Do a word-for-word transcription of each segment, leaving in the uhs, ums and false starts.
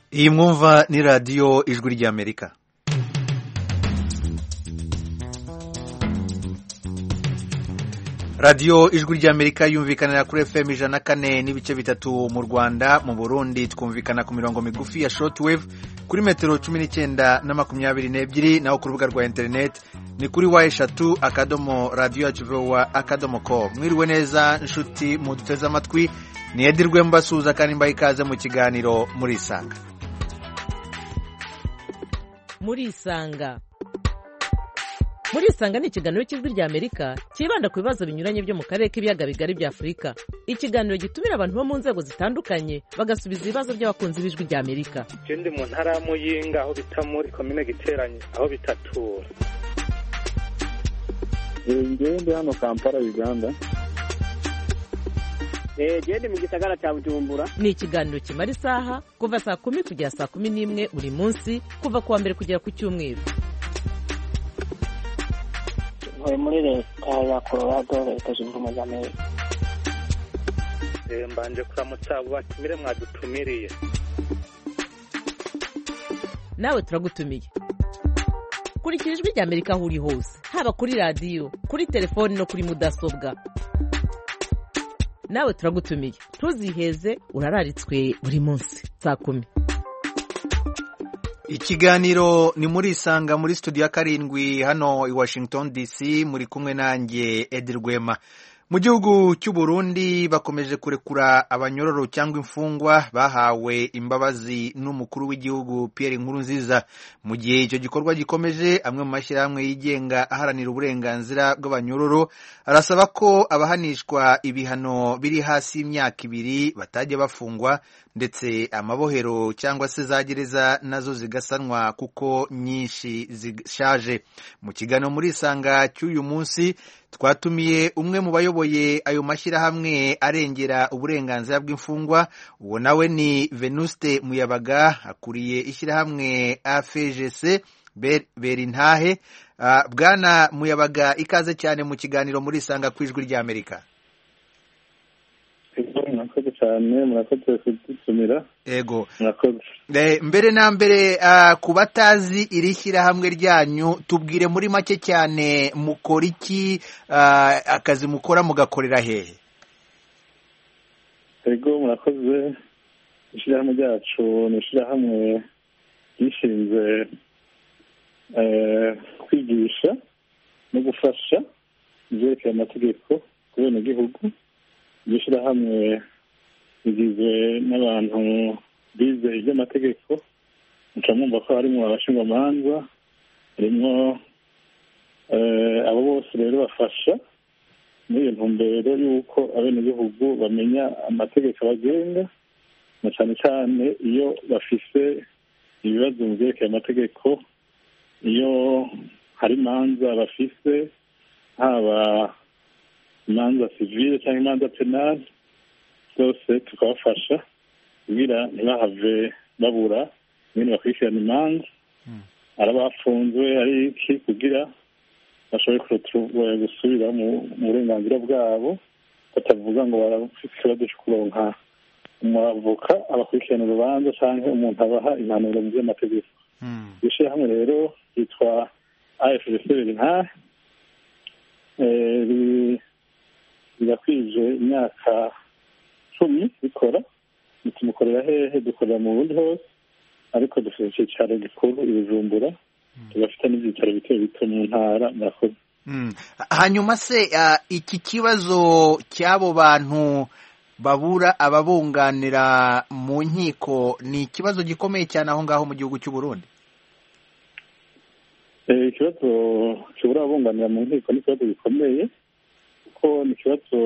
iyi mwumva ni radiyo ijwi ry'Amerika. radiyo ijwi ry'Amerika yumvikanira kuri F M ijana na kane n'ibice bitatu mu Rwanda. Mu Burundi twumvikana ku mirongo migufi ya shortwave kuri metero cumi n'icyenda na makumyabiri n'ebyiri, naho ku rubuga rwa internet ni kuri wa eshatu akadomo radiyo yacu vowa akadomo com. Mwiriwe neza nshuti muduteze amatwi, ni Edirwe mbasuza kandi mbaye ikaze mu kiganiro muri Isanga. muri Isanga muri Isanga ni ikiganiro cy'ijwi ry'Amerika kibanda ku bibazo binyuranye byo mu karere k'ibiyaga bigari bya Afurika. Ikiganiro gitumira abantu bo mu nzego zitandukanye bagasubiza ibibazo by'abakunzi b'ijwi ry'Amerika. Je ndi mu ntara ya Muyinga aho bita muri komine Giteranye aho bitatura. Ngewe ndi hano Kampala Uganda. Eh je ndi mu gisagara cya Bujumbura. Ni ikiganiro kimara isaha kuva saa kumi kugera saa kumi n'imwe buri munsi kuva kuwa mbere kugera ku cyumweru. Ntuye muri leta ya Colorado, leta zunze ubumwe za Amerika. Eh mbanje kuramutsa abo batumire mwadutumiriye. Nawe turagutumiye. Kurikira ijwi ry'Amerika aho uri hose, haba kuri radiyo, kuri telefoni no kuri mudasobwa. Nawe turagutumiye, ntuziheze, urararitswe buri munsi saa kumi. Ikiganiro ni muri Isanga muri studio ya karindwi hano i Washington D C, muri kumwe nanjye Edirwema. Mu gihugu cy'u Burundi bakomeje kurekura abanyororo cyangwa imfungwa bahawe imbabazi n'umukuru w'igihugu Pierre Nkurunziza. Mu gihe icyo gikorwa gikomeje, amwe mu mashyirahamwe yigenga aharanira uburenganzira bw'abanyororo arasaba ko abahanishwa ibihano biri hasi y'imyaka ibiri batajya bafungwa, ndetse amabohero cyangwa se za gereza nazo zigasanwa kuko nyinshi zishaje. Mu kiganiro muri Isanga cy'uyu munsi twatumiye umwe mu bayoboye ayo mashyirahamwe arengera uburenganzira bw'imfungwa. Uwo nawe ni Venuste Muyabaga, akuriye ishyirahamwe A F G C Berintahe. Uh, Bwana Muyabaga, ikaze cyane mu kiganiro muri Isanga ku ijwi ry'Amerika. Murakoze cyane, murakoze kudutumira. Ego. Murakoze. Mbere na mbere, uh, ku batazi iri shyirahamwe ryanyu, tubwire muri make cyane mukora iki, uh, akazi mukora mugakorera hehe? Ego, murakoze. Ishyirahamwe ryacu ni ishyirahamwe gishinzwe eh, kwigisha no gufasha ibyerekeye amategeko ku benegihugu. Iryo shyirahamwe rigizwe n'abantu bize iby'amategeko, muca mwumva ko harimo abashingamanza, harimo abo bose rero bafasha muri iyo ntumbero y'uko abenegihugu bamenya amategeko abagenga, na cyane cyane iyo bafise ibibazo mu byerekeye amategeko, iyo hari imanza bafise, haba imanza sivile cyangwa imanza penale, zose tukabafasha kugira ntibahave babura ibintu bakurikirana imanza, ari abafunzwe ari iki, kugira bashobore gusubira mu burenganzira bwabo, batavuga ngo barafite ikibazo cyo kuronka umwavoka abakurikirana urubanza cyangwa umuntu abaha impanuro mu by'amategeko. Iryo shyirahamwe rero ryitwa A F G C Berintahe, birakwije imyaka cumi bikora. Tumukorera hehe? Dukorera mu Burundi hose, ariko dufite icyicaro gikuru i Bujumbura, tugafite n'ibyicaro bito bito mu ntara. Murakoze. Hanyuma se, uh, iki kibazo cy'abo bantu babura ababunganira mu nkiko ni ikibazo gikomeye cyane aho ngaho mu gihugu cy'u Burundi? Eh, ikibazo cy'ubura ababunganira mu nkiko ni ikibazo gikomeye, kuko ni ikibazo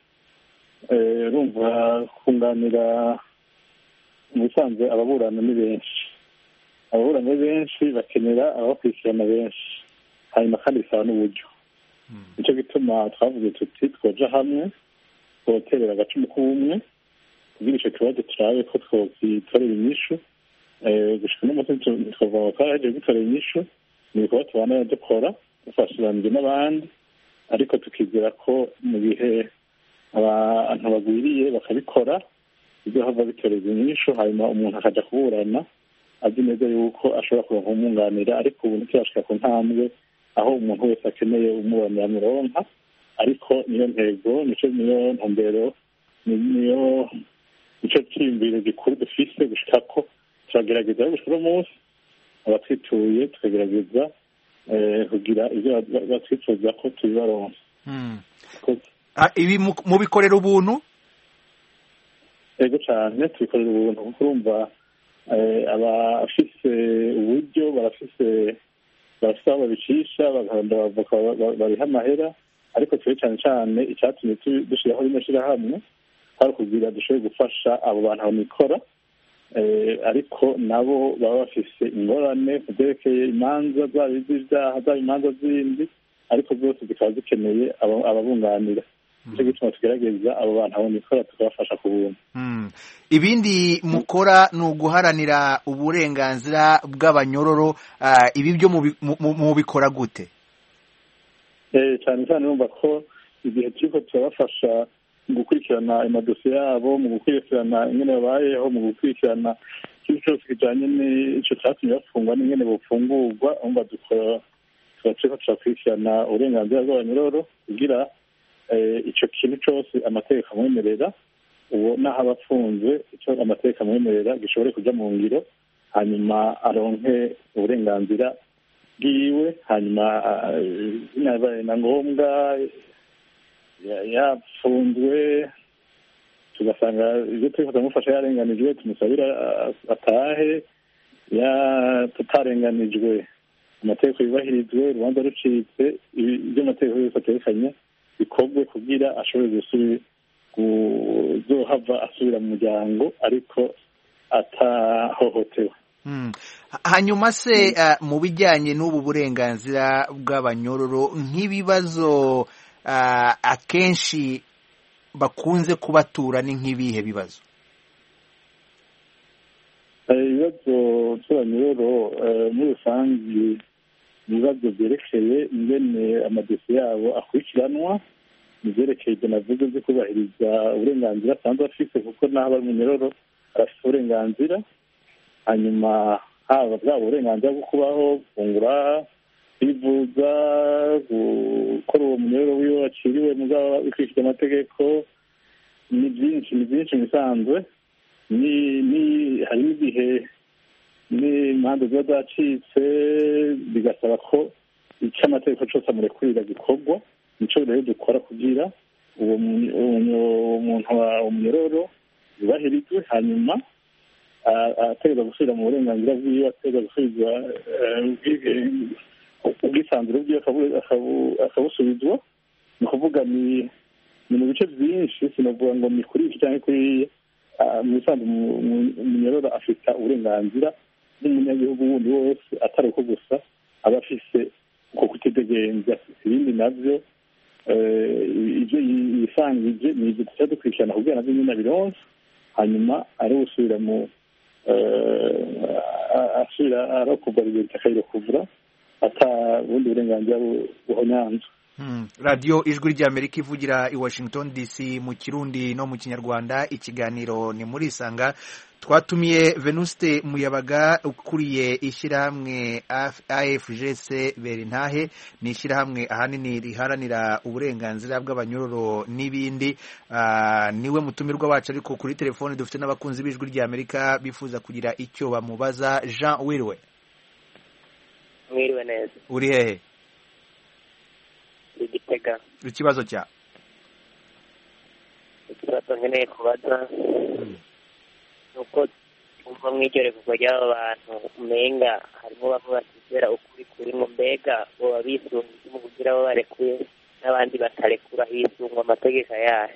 rumva kunganira mu bisanzwe ababurana ni benshi. Ababurana ni benshi, bakenera abakurikirana benshi, hanyuma kandi bisaba n'uburyo. Nicyo gituma twavuze tuti twoja hamwe twoterera agacumu k'ubumwe kugira icyo kibazo turabe ko twokitorera inyishu. Gushika n'umunsi twavuga ko twarahejeje gutorera inyishu, ni ibikorwa tubana dukora dufashiranije n'abandi, ariko tukizera ko mu gihe abantu bagwiriye bakabikora bizohava bitoreza inyishu hanyuma umuntu akaja kuburana azi neza yuko ashobora kuronka umwunganira, ariko ubu ntikirashika ku ntambwe aho umuntu wese akeneye umuburanira amuronka, ariko niyo ntego, nico niyo ntumbero, niyo nico ciyumviro gikuru dufise gushikako. Turagerageza gushika umunsi abatwituye tukagerageza kugira ivyo batwifuza ko tubibaronka. Ibi mubikorera ubuntu? Ego cane tubikorera ubuntu kuko urumva abafise uburyo barafise barafise aho babicisha bagahonda bariha amahera, ariko twe cane cane icatumye dushiraho rino shirahamwe hari kugira dushobore gufasha abo bantu bamikora, ariko nabo baba bafise ingorane ku vyerekeye imanza zaba iz'ivyaha zaba imanza zindi, ariko zose zikaba zikeneye ababunganira. Nico gituma tugerageza abo bantu bamikora tukabafasha ku buntu. Ibindi mukora ni uguharanira uburenganzira bw'abanyororo, ibi byo mubikora gute? Cyane cyane urumva ko igihe turiko turabafasha mu gukurikirana amadosiye yabo, mu gukurikirana ingene babayeho, mu gukurikirana ikintu cyose kijanye n'ico catumye bafungwa n'ingene bofungurwa, urumva dukora turiko turakurikirana uburenganzira bw'abanyororo kugira ico kintu cose amategeko amwemerera, uwo naho aba afunzwe ico amategeko amwemerera gishobore kuja mu ngiro, hanyuma aronke uburenganzira bwiwe, hanyuma binabaye na ngombwa yapfunzwe tugasanga ivyo turiko turamufasha yarenganijwe tumusabira atahe, tutarenganijwe amategeko yubahirizwe, urubanza rucitse, ivyo amategeko yose atekanye bikorwe kugira ashobore gusubira kuzohava asubira mu muryango ariko atahohotewe. Hanyuma se mu bijyanye n'ubu burenganzira bw'abanyororo, nk'ibibazo akenshi bakunze kubatura ni nk'ibihe bibazo? Ibibazo by'abanyororo muri rusange ibibazo byerekeye ingene amadosiye yabo akurikiranwa, ivyerekeye ibyo navuze byo kubahiriza uburenganzira asanzwe afise, kuko naho aba umunyororo arafise uburenganzira, hanyuma haba bwaba uburenganzira bwo kubaho, gufungura, kwivuza, gukora uwo munyororo wiwe waciriwe mugabo bikurikije amategeko, ni byinshi ni byinshi mu bisanzwe. Ni hari n'igihe n'imanza ziba zacitse bigasaba ko icyo amategeko cyose amurekurira gikorwa, nico rero dukora kugira uwo muntu umunyororo yubahirizwe, hanyuma ategereza gusubira mu burenganzira bwiwe, ategereza gusubiza ubwisanzure bwiwe akabusubizwa. Ni ukuvuga ni mu bice byinshi, sinavuga ngo ni kuri iki cyangwa kuriya. Mu bisanzwe umunyororo afite uburenganzira n'umunyagihugu wundi wose, atari uko gusa aba afise uko kutidegenza. Ibindi navyo ivyo yisangije ni ivyo tuca dukurikirana kugira navyo nyene abironse, hanyuma ari gusubira mu asubira arokorwa leta akayirekuvura ata bundi burenganzira buhonyanzwe. Radio Ijwi ry'Amerika ivugira i Washington D C mu Kirundi no mu Kinyarwanda. Ikiganiro ni muri Isanga. Twatumiye Venuste Muyabaga ukuriye ishyirahamwe A F G C Berintahe, ni ishyirahamwe ahanini riharanira uburenganzira bw'abanyororo n'ibindi. Uh, niwe mutumirwa wacu, ariko kuri telefone dufite n'abakunzi b'Ijwi ry'Amerika bifuza kugira icyo bamubaza. Jean Wirwe. Mwiriwe neza. Uri hehe? Igitega. Ikibazo cya? Ikibazo nkeneye kubaza nuko umva mwigere kuko ry'aba bantu umenga harimo bamwe batizera ukuri kuri mu mbega boba bisunze mu kugira abo barekuye n'abandi batarekura hisungwa amategeko yayo.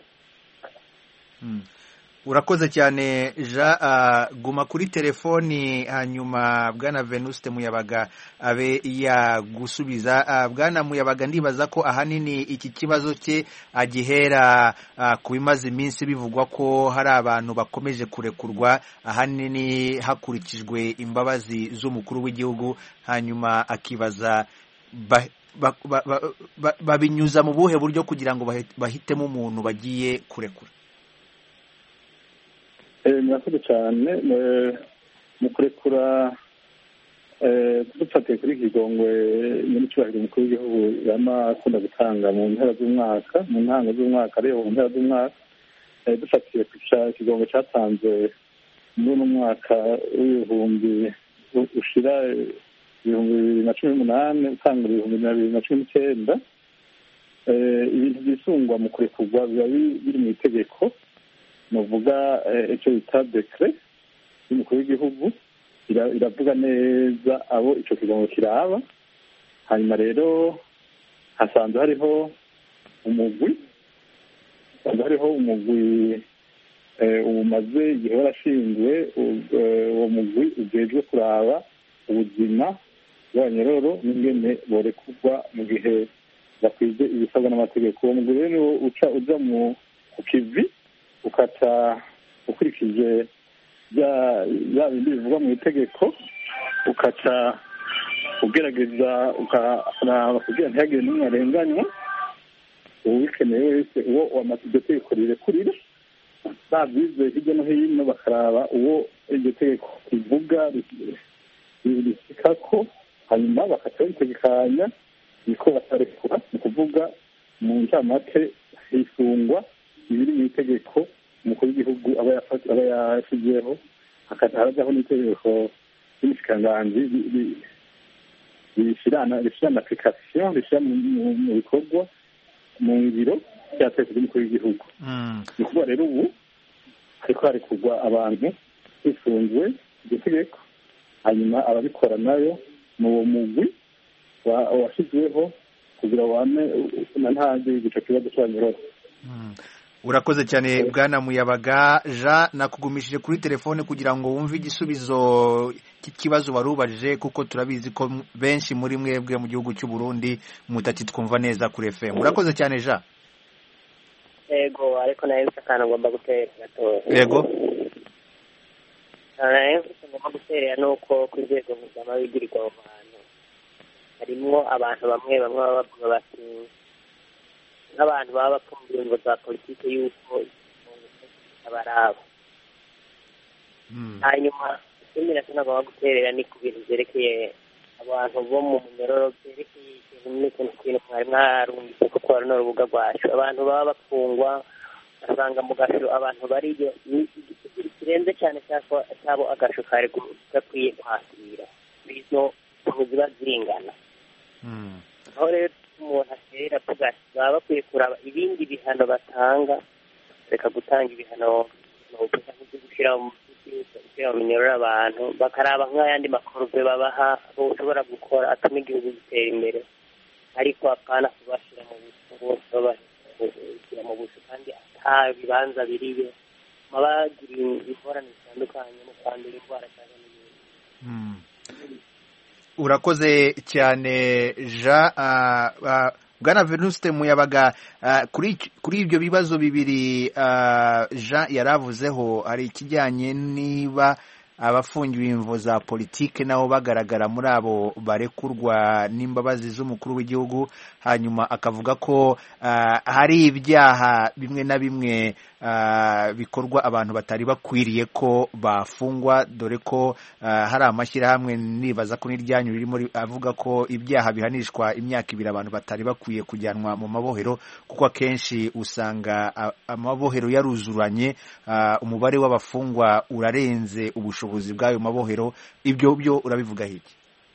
Urakoze cyane Jean. Uh, guma kuri telefoni hanyuma bwana Venuste Muyabaga abe yagusubiza. Uh, bwana Muyabaga, ndibaza ko ahanini iki kibazo cye agihera uh, ku bimaze iminsi bivugwa ko hari abantu bakomeje kurekurwa ahanini hakurikijwe imbabazi z'umukuru w'igihugu, hanyuma akibaza babinyuza mu buhe buryo kugira ngo bahitemo umuntu bagiye kurekura. murakoze cyane mu kurekura dufatiye kuri iki kigongwe nyir'icyubahiro umukuru w'igihugu yama akunda gutanga mu mpera z'umwaka mu ntango z'umwaka ariyo mu mpera z'umwaka dufatiye ku kigongwe cyatanze muri uno mwaka w'ibihumbi ushira ibihumbi bibiri na cumi n'umunani utanga ibihumbi bibiri na cumi n'icyenda ibintu byisungwa mu kurekurwa biba biri mu itegeko nuvuga icyo bita dekre y'umukuru w'igihugu iravuga neza abo icyo kigongo kiraba. hanyuma rero hasanzwe hariho umugwi hasanzwe hariho umugwi umaze igihe warashinzwe uwo mugwi ujejwe kuraba ubuzima bw'abanyororo n'ingene borekurwa mu gihe bakwije ibisabwa n'amategeko. uwo mugwi rero uca uja mu ku kivi ukaca ukurikije bya bindi bivugwa mu itegeko ukaca ugerageza ukaraba kugira ntihagire n'umwe arenganywa ubikeneye wese uwo wamaze iryo tegeko rirekurira babyize hirya no hino bakaraba uwo iryo tegeko rivuga rishyikako hanyuma bakaca babitegekanya niko batarekura ni ukuvuga mu ncamake hisungwa ibiri mu itegeko umukuru w'igihugu aba yashyizeho hakaza harajyaho n'itegeko ry'imishikiranganji rishyirana application rishyira mu bikorwa mu ngiro rya tegeko ry'umukuru w'igihugu. ni ukuvuga rero ubu hariko harekurwa abantu hisunzwe iryo tegeko hanyuma ababikora nayo ni uwo mugwi washyizweho kugira wame na ntazi igico kibazo cy'abanyororo. urakoze cyane bwana Muyabaga Jean, nakugumishije kuri telefone kugira ngo wumve igisubizo cy'ikibazo warubajije kuko turabizi ko benshi muri mwebwe mu gihugu cy'u Burundi mutati twumva neza kuri F M. urakoze cyane Jean. Ego ariko nayo sakana ngomba gutera gato. Yego. Nayo ngomba gutera nuko kwizego muzama bigirirwa abantu. Harimo abantu bamwe bamwe bavuga bati n'abantu baba bapfumbiye ngo za politike y'uko abarabo. Hanyuma ikindi nacyo nagomba guterera ni ku bintu byerekeye abantu bo mu munyororo byerekeye ikintu kintu mwari mwarungitse kuko hari n'urubuga rwacu abantu baba bapfungwa basanga mu gasho abantu bariyo igitigiri kirenze cyane cyabo agasho kari gakwiye kwakira izo ziba zingana. aho rero umuntu atera avuga ati baba bakwiye kuraba ibindi bihano batanga reka gutanga ibihano n'ubuvuga nk'ibyo gushyira mu gushyira mu minyororo abantu bakaraba nk'ayandi makorove babaha ushobora gukora atuma igihugu gitera imbere ariko apana kubashyira mu buso bose babashyira mu buso kandi ata bibanza biriyo bagira ingorane zitandukanye mu kwandura indwara cyangwa n'ibindi. urakoze cyane Jean. bwana Venuste Muyabaga, kuri kuri ibyo bibazo bibiri Jean yaravuzeho, hari ikijyanye niba abafungiwe imvo za politike nabo bagaragara muri abo barekurwa n'imbabazi z'umukuru w'igihugu, hanyuma akavuga ko hari ibyaha bimwe na bimwe bikorwa abantu batari bakwiriye ko bafungwa, dore ko hari amashyirahamwe nibaza ko n'iryanyu ririmo avuga ko ibyaha bihanishwa imyaka ibiri abantu batari bakwiye kujyanwa mu mabohero kuko akenshi usanga amabohero yaruzuranye, umubare w'abafungwa urarenze ubushobozi bw'ayo mabohero. ibyo byo urabivuga hiki?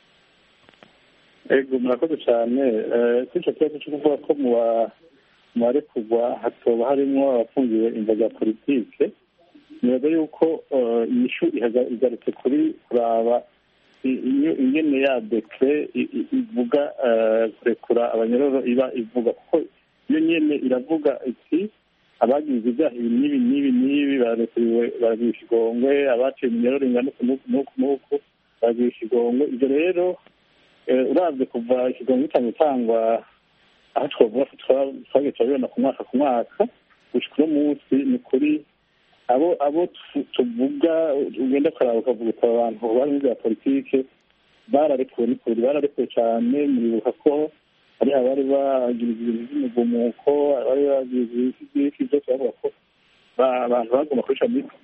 ego murakoze cyane. icyo kibazo cyo kuvuga ko mu barekurwa hatoba harimo abafungiwe imvo za politike, nibaza yuko inyishu igarutse kuri kuraba ingene ya dekre ivuga kurekura abanyororo iba ivuga, kuko iyo nyene iravuga iti abagize ibyaha ibi n'ibi n'ibi n'ibi barekuriwe baragira ikigongwe, abaciye iminyororo ingana n'uku n'uku n'uku baragira ikigongwe. ibyo rero uravye kuva ikigongwe gitanga gutangwa aho twavuga ko twagiye turabibona ku mwaka ku mwaka gushika uno munsi, ni kuri abo abo tuvuga ugenda ukaraba ukavuga uti abantu bari muri bya politike bararekuwe, ni kuri bararekuwe cyane. muribuka ko hari abari bagira ibintu by'umugumuko, abari bagira ibiki byose bavuga ko abantu bagomba kwica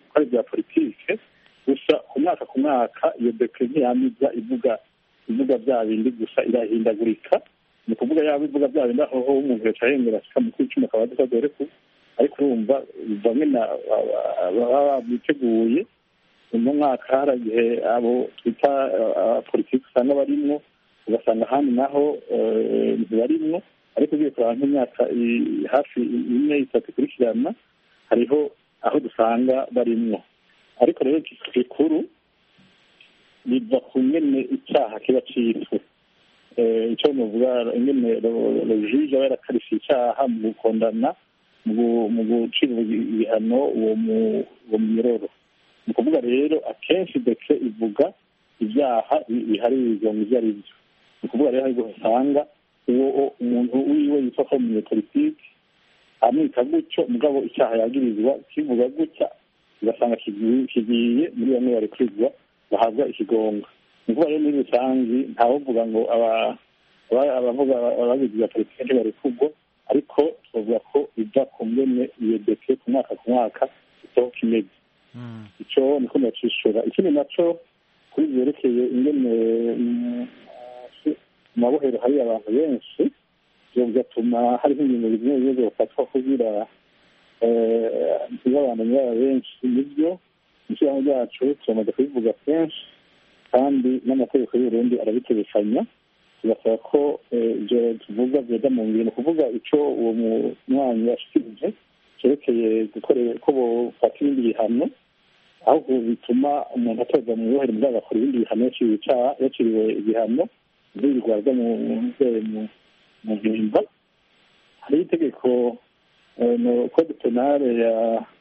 ko ari ibya politike gusa ku mwaka ku mwaka iyo dekre ntiyamiza ivuga ivuga bya bindi gusa irahindagurika ni ukuvuga yaba ivuga bya bindi aho umuntu yaca yemera ashika mu kwicumi akaba adashobora ku ariko urumva bamwe baba biteguye mu mwaka hari igihe abo twita politiki usanga barimwo ugasanga ahandi naho ntibarimwo ariko ugiye kuraba nk'imyaka hafi ine itatu ikurikirana hariho aho dusanga barimwo ariko rero gikuru biva ku ngene icyaha kiba cyiswe icyo nuvuga ingene rojije aba yarakarishije icyaha mu gukondana mu gucira ibihano uwo munyororo ni ukuvuga rero akenshi dekre ivuga ibyaha biharirwa mu byo ari byo ni ukuvuga rero ariko usanga uwo umuntu wiwe yitwa ko umunyepolitiki amwita gutyo mugabo icyaha yagirizwa kivuga gutya ugasanga kigiye muri bamwe barekurirwa bahabwa ikigonga ni ukuvuga rero muri rusange ntawovuga ngo abavuga abagizi ba politiki ntibarekurwa ariko twavuga ko biva ku ngene iyo dekre ku mwaka ku mwaka itoho kimeze icyo niko nacishura ikindi naco kuri byerekeye ingene mu mabohero hari abantu benshi ibyo bigatuma hariho ingingo zimwe zimwe zofatwa kugira ntibabane nyaba benshi nibyo ishyirahamwe ryacu turamaze kubivuga kenshi kandi n'amategeko y'uburundi arabitegekanya tugasaba ko ibyo tuvuga byoza mu ngiro ni ukuvuga icyo uwo munywanyi yashikirije cyerekeye gukorera ko bofata ibindi bihano ahubwo bituma umuntu atoza mu bohero mugabo agakora ibindi bihano yaciriwe igihano ntibirwarwa mu mu mpimba hariho itegeko code penale ya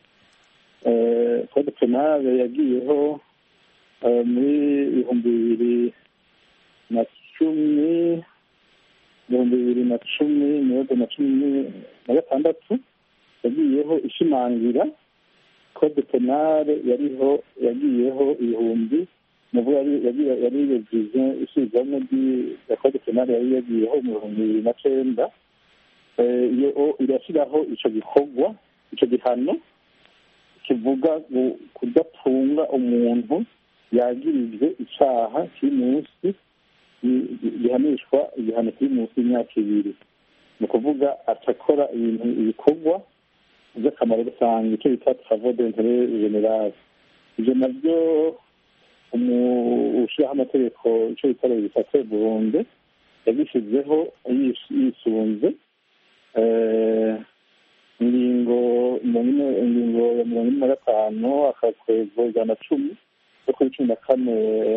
code penale yagiyeho muri ibihumbi bibiri na cumi ibihumbi bibiri na cumi n'ibihumbi na cumi na gatandatu yagiyeho ishimangira code penale yariho yagiyeho ibihumbi muvuga yari yagize isuzumwa ya code penale yari yagiyeho mu bihumbi bibiri na cenda iyo irashyiraho ico gikorwa ico gihano kivuga kudatunga umuntu yagirijwe icaha kiri munsi gihanishwa igihano kiri munsi y'imyaka ibiri ni ukuvuga acakora ibintu ibikorwa by'akamaro rusange icyo bita travaux d'interet général ivyo navyo ushiraho amategeko icyo bita legislateur Burundi yabishyizeho yisunze ingingo ingingo ya mirongo ine na gatanu akakwego ijana na cumi yo kuri cumi na kane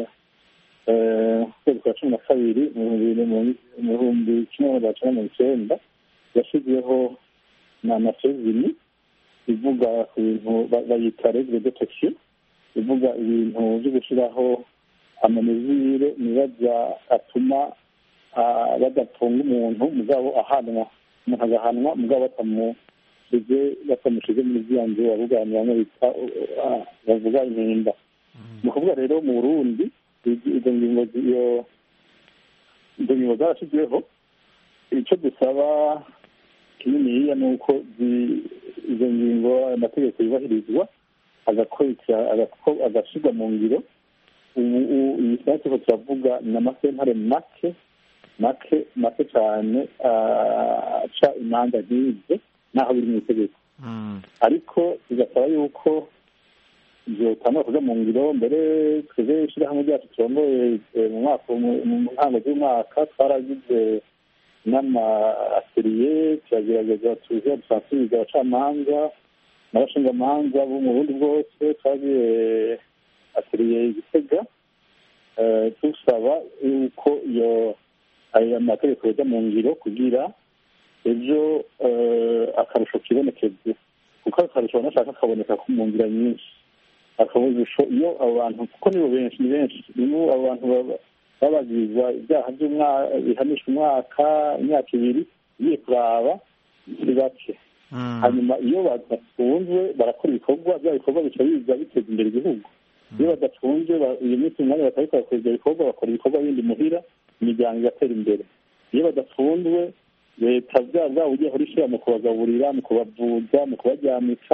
ukwezi kwa cumi na kabiri mu bihumbi kimwe magana cyenda mirongo icyenda yashyizeho na nasezini ivuga ku bintu bayita regre de protection ivuga ibintu byo gushyiraho amamezire nibaza atuma badapfunga umuntu mugabo ahanwa umuntu agahanwa mugabo batamushyize batamushyize muri ziriya nzu bavuganira bamwe bita bavuga impinda ni ukuvuga rero mu Burundi izo ngingo izo ngingo zarashyizweho icyo dusaba kininiya ni uko izo ngingo amategeko yubahirizwa agashyirwa mu ngiro ubu iyi saha turiko turavuga ni amasentare make make make cyane aca imanza nk'izo n'aho biri mu itegeko ariko bigasaba yuko byotangwa kuja mu ngiro mbere twebwe ishirahamwe ryacu turongoye mu mwaka mu ntango z'umwaka twaragize n'ama-ateliye turagerageza tuza dusansibiliza abacamanza n'abashingamanza bo mu Burundi bwose twagiye ateliye Gitega dusaba yuko iyo ayo mategeko yoja mu ngiro kugira ejo akarusho kibonekeze kuko akarusho banashaka kaboneka ku mu nzira nyinshi akabujisho iyo abo bantu kuko nibo benshi ni benshi nibo abo bantu babagizwa ibyaha bihanishwa umwaka imyaka ibiri ugiye kuraba ni bake hanyuma iyo badafunzwe barakora ibikorwa bya bikorwa bica biza biteza imbere igihugu iyo badafunzwe iyo minsi umwanya batabikora kuri ibyo bikorwa bakora ibikorwa bindi muhira imiryango igatera imbere iyo badafunzwe leta bya bwabo ugiye hora ishyira mu kubagaburira mu kubavuza mu kubaryamika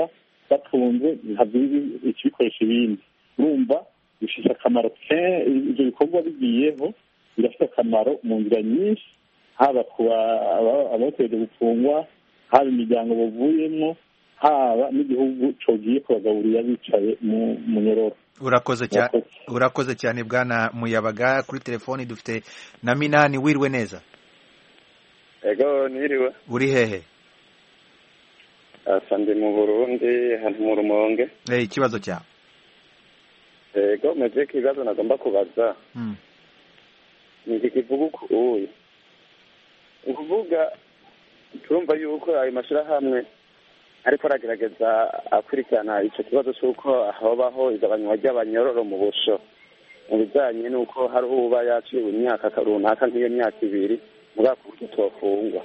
batunze ikibikoresha ibindi urumva bifite akamaro ibyo bikorwa bigiyeho birafite akamaro mu nzira nyinshi haba ku abategereje gufungwa haba imiryango bavuyemo haba n'igihugu cogiye kubagaburira bicaye mu munyororo. urakoze cyane urakoze cyane bwana Muyabaga. Kuri telefoni dufite na Minani. Wirwe neza? Ego niriwe. Uri hehe? asa ndi mu Burundi hano mu Rumonge. Eh ikibazo cyawe? Ego meje ikibazo nagomba kubaza. Mm. Ni kivuga uyu. Ukuvuga turumva yuko ayo mashirahamwe ariko aragerageza akurikirana icyo kibazo cy'uko habaho igabanywa ry'abanyororo mu busho mu bijyanye n'uko hari uba yaciwe imyaka runaka nk'iyo myaka ibiri muri ako buryo tubafungwa.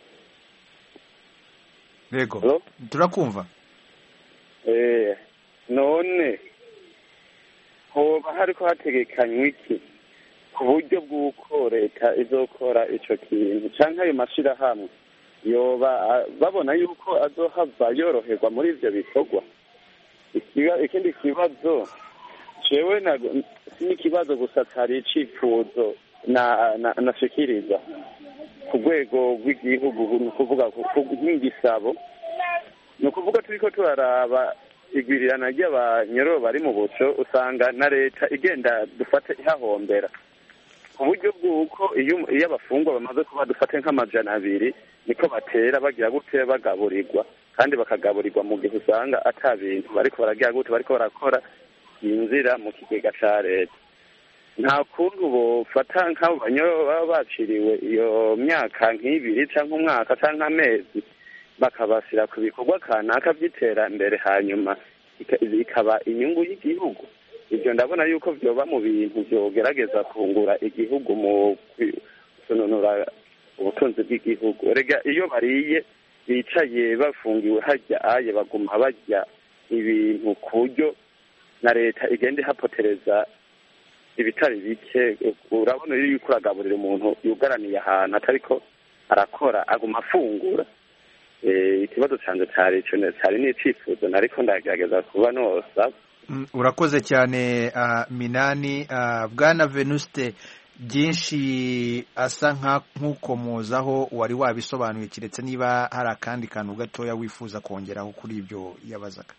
Yego turakumva. Eh none hoba hariko hategekanywa iki ku buryo bw'uko leta izokora icyo kintu canke ayo mashirahamwe yoba babona yuko azohava yoroherwa muri ivyo bikorwa? Ikindi kibazo jewe n'ikibazo gusa cari icifuzo nashikiriza ku rwego rw'igihugu, ni ukuvuga nk'igisabo, ni ukuvuga turiko turaraba igwirirana ry'abanyororo bari mu buco usanga na leta igenda dufate ihahombera ku buryo bw'uko iyo abafungwa bamaze kuba dufate nk'amajana abiri niko batera bagira gute bagaburirwa, kandi bakagaburirwa mu gihe usanga ata bintu bariko baragira gute bariko barakora yinzira mu kigega ca leta. Nta kuntu bofata nk'abo banyororo baba baciriwe iyo myaka nk'ibiri canke umwaka canke amezi bakabasira ku bikorwa kanaka by'iterambere hanyuma ikaba inyungu y'igihugu. Ibyo ndabona yuko vyoba mu bintu vyogerageza kungura igihugu mu kunonora ubutunzi bw'igihugu. Erega iyo bariye bicaye bafungiwe harya aye baguma barya ibintu ku buryo na leta igenda ihapotereza ibitari bike. Urabona iyo uriko uragaburira umuntu yugaraniye ahantu atariko arakora aguma afungura. Ikibazo canje cari ico cari n'icifuzo nariko ndagerageza kuba nosa. Urakoze cyane Minani. Bwana Venuste, byinshi asa nk'ukomozaho wari wabisobanuye, kiretse niba hari akandi kantu gatoya wifuza kongeraho kuri ibyo yabazaga.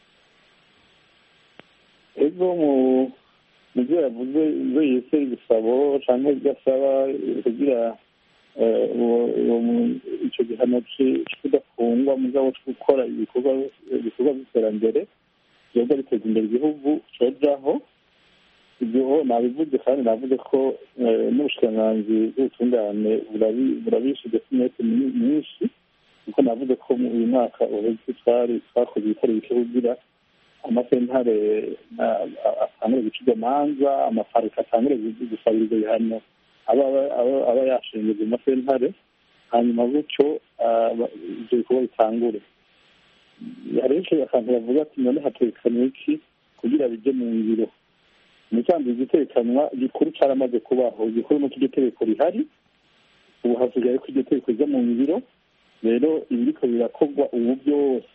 Ego mu byo yavuze ibyo yise ibisabo cyangwa ibyo asaba kugira icyo gihano kidafungwa mugabo cyo gukora ibikorwa by'iterambere byoga biteza imbere igihugu cojaho. Ibyo nabivuze kandi navuze ko n'ubushikiranganji bw'ubutungane burabishije imyete myinshi, kuko navuze ko uyu mwaka uheze twari twakoze ibitari bike kugira amasentare atangure guciga amanza, amaparike atangure gusabiriza ibihano aba yashingiye mu masentare, hanyuma gutyo ibyo bikorwa bitangure. Hari akantu bavuga ati none hatekanye iki kugira bijye mu ngiro. Umusanzu igitekanwa gikuru cyaramaze kubaho, gikuru n'uko iryo tegeko rihari, ubu hasigaye ko iryo tegeko rijya mu ngiro. Rero ibiriko birakorwa ubu byose